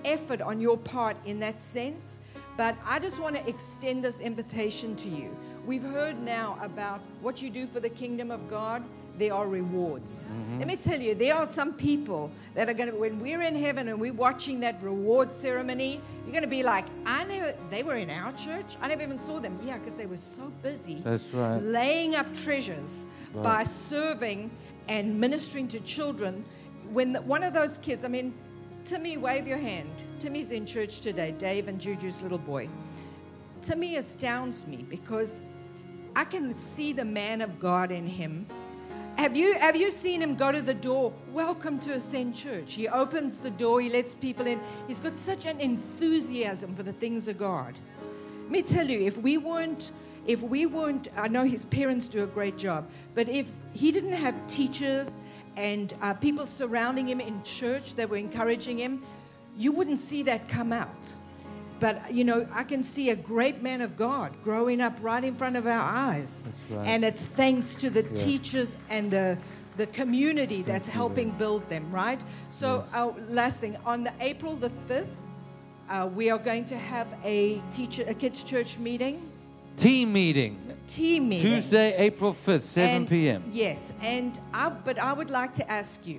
effort on your part in that sense, but I just want to extend this invitation to you. We've heard now about what you do for the kingdom of God. There are rewards. Mm-hmm. Let me tell you, there are some people that are going to, when we're in heaven and we're watching that reward ceremony, you're going to be like, I never, they were in our church. I never even saw them. Yeah, because they were so busy. That's right. Laying up treasures right. by serving and ministering to children. When the, one of those kids, I mean, Timmy, wave your hand. Timmy's in church today, Dave and Juju's little boy. Timmy astounds me because I can see the man of God in him. Have you have you seen him go to the door? Welcome to Ascend Church. He opens the door. He lets people in. He's got such an enthusiasm for the things of God. Let me tell you, if we weren't, if we weren't, I know his parents do a great job, but if he didn't have teachers and uh, people surrounding him in church that were encouraging him, you wouldn't see that come out. But, you know, I can see a great man of God growing up right in front of our eyes. That's right. And it's thanks to the Yeah. teachers and the the community that's you, helping Lord. build them, right? So, Yes. uh, last thing, on the April the fifth, uh, we are going to have a teacher, a kids' church meeting, Team meeting. team meeting. Tuesday, April fifth, seven And- p.m. Yes, and I, but I would like to ask you,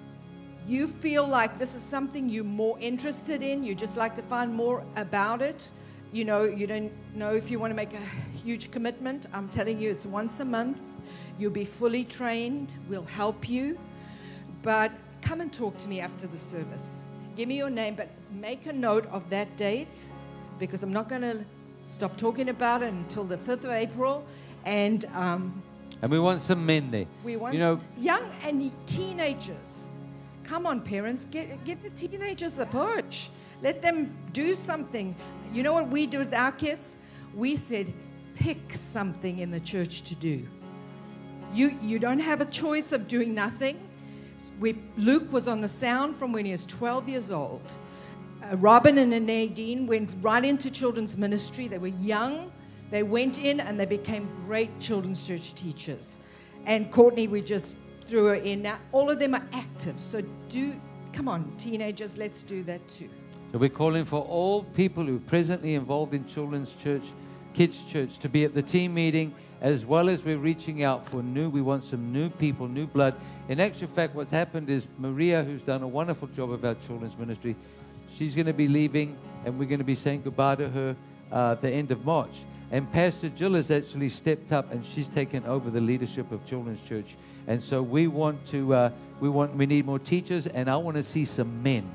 you feel like this is something you're more interested in, you just like to find more about it, you know, you don't know if you want to make a huge commitment. I'm telling you, it's once a month. You'll be fully trained. We'll help you. But come and talk to me after the service. Give me your name, but make a note of that date because I'm not going to stop talking about it until the fifth of April. And um, And we want some men there. we want You know, young and teenagers. Come on, parents, get, give the teenagers a push. Let them do something. You know what we do with our kids? We said, pick something in the church to do. You, you don't have a choice of doing nothing. We, Luke was on the sound from when he was twelve years old. Uh, Robin and Nadine went right into children's ministry. They were young. They went in and they became great children's church teachers. And Courtney, we just threw her in. Now, all of them are active. So do, come on, teenagers, let's do that too. so we're calling for all people who are presently involved in children's church, kids' church, to be at the team meeting, as well as we're reaching out for new, we want some new people, new blood. In actual fact, what's happened is Maria, who's done a wonderful job of our children's ministry, she's going to be leaving, and we're going to be saying goodbye to her uh, at the end of March. And Pastor Jill has actually stepped up, and she's taken over the leadership of Children's Church. And so we want to, uh, we want, we need more teachers, and I want to see some men.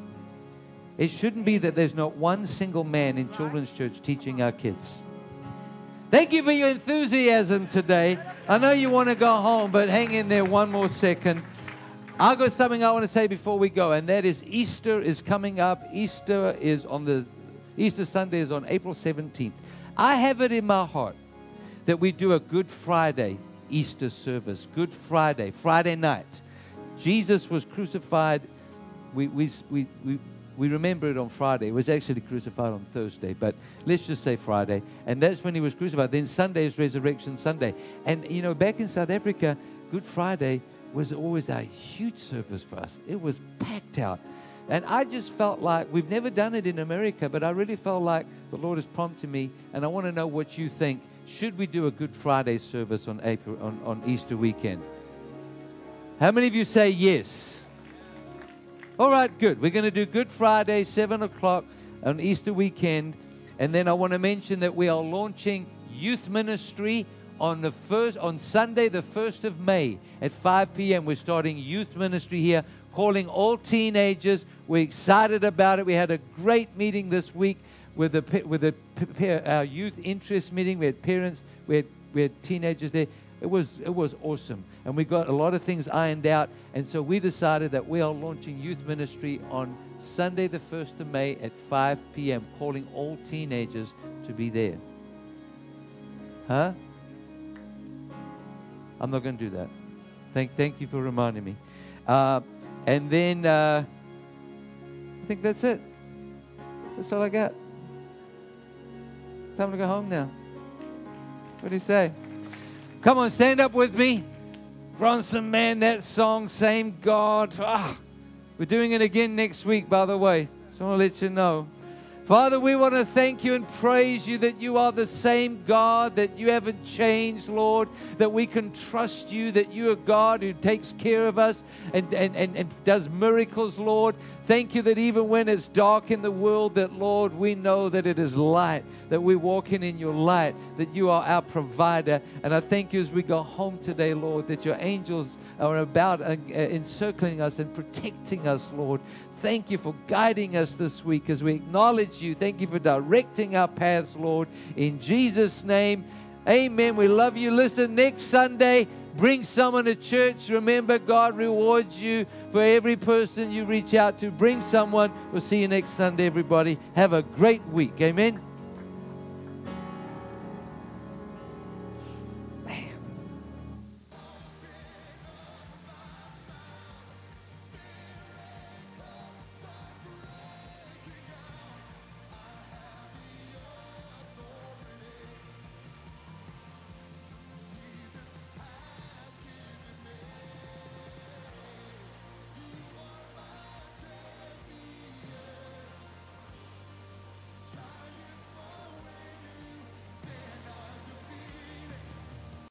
It shouldn't be that there's not one single man in Children's Church teaching our kids. Thank you for your enthusiasm today. I know you want to go home, but hang in there one more second. I've got something I want to say before we go, and that is Easter is coming up. Easter is on the, Easter Sunday is on April seventeenth. I have it in my heart that we do a Good Friday Easter service. Good Friday, Friday night. Jesus was crucified. We, we, we, we, we remember it on Friday. It was actually crucified on Thursday, but let's just say Friday. And that's when he was crucified. Then Sunday is Resurrection Sunday. And, you know, back in South Africa, Good Friday was always a huge service for us. It was packed out. And I just felt like, we've never done it in America, but I really felt like the Lord has prompted me, and I want to know what you think. Should we do a Good Friday service on April on, on Easter weekend? How many of you say yes? All right, good. We're going to do Good Friday, seven o'clock on Easter weekend. And then I want to mention that we are launching youth ministry on the first, on Sunday, the first of May at five p.m. We're starting youth ministry here, calling all teenagers. We're excited about it. We had a great meeting this week with the with the our youth interest meeting. We had parents, we had we had teenagers there. It was it was awesome, and we got a lot of things ironed out. And so we decided that we are launching youth ministry on Sunday, the first of May at five p.m. calling all teenagers to be there. Huh? I'm not going to do that. Thank thank you for reminding me. Uh, and then uh, I think that's it. That's all I got. Time to go home now. What do you say? Come on, stand up with me. Bronson, man, that song, Same God. Ah, we're doing it again next week, by the way. So want to let you know. Father, we want to thank you and praise you that you are the same God, that you haven't changed, Lord, that we can trust you, that you are God who takes care of us and, and, and, and does miracles, Lord. Thank you that even when it's dark in the world, that, Lord, we know that it is light, that we're walking in your light, that you are our provider. And I thank you as we go home today, Lord, that your angels are about uh, encircling us and protecting us, Lord. Thank you for guiding us this week as we acknowledge you. Thank you for directing our paths, Lord. In Jesus' name, amen. We love you. Listen, next Sunday, bring someone to church. Remember, God rewards you for every person you reach out to. Bring someone. We'll see you next Sunday, everybody. Have a great week. Amen.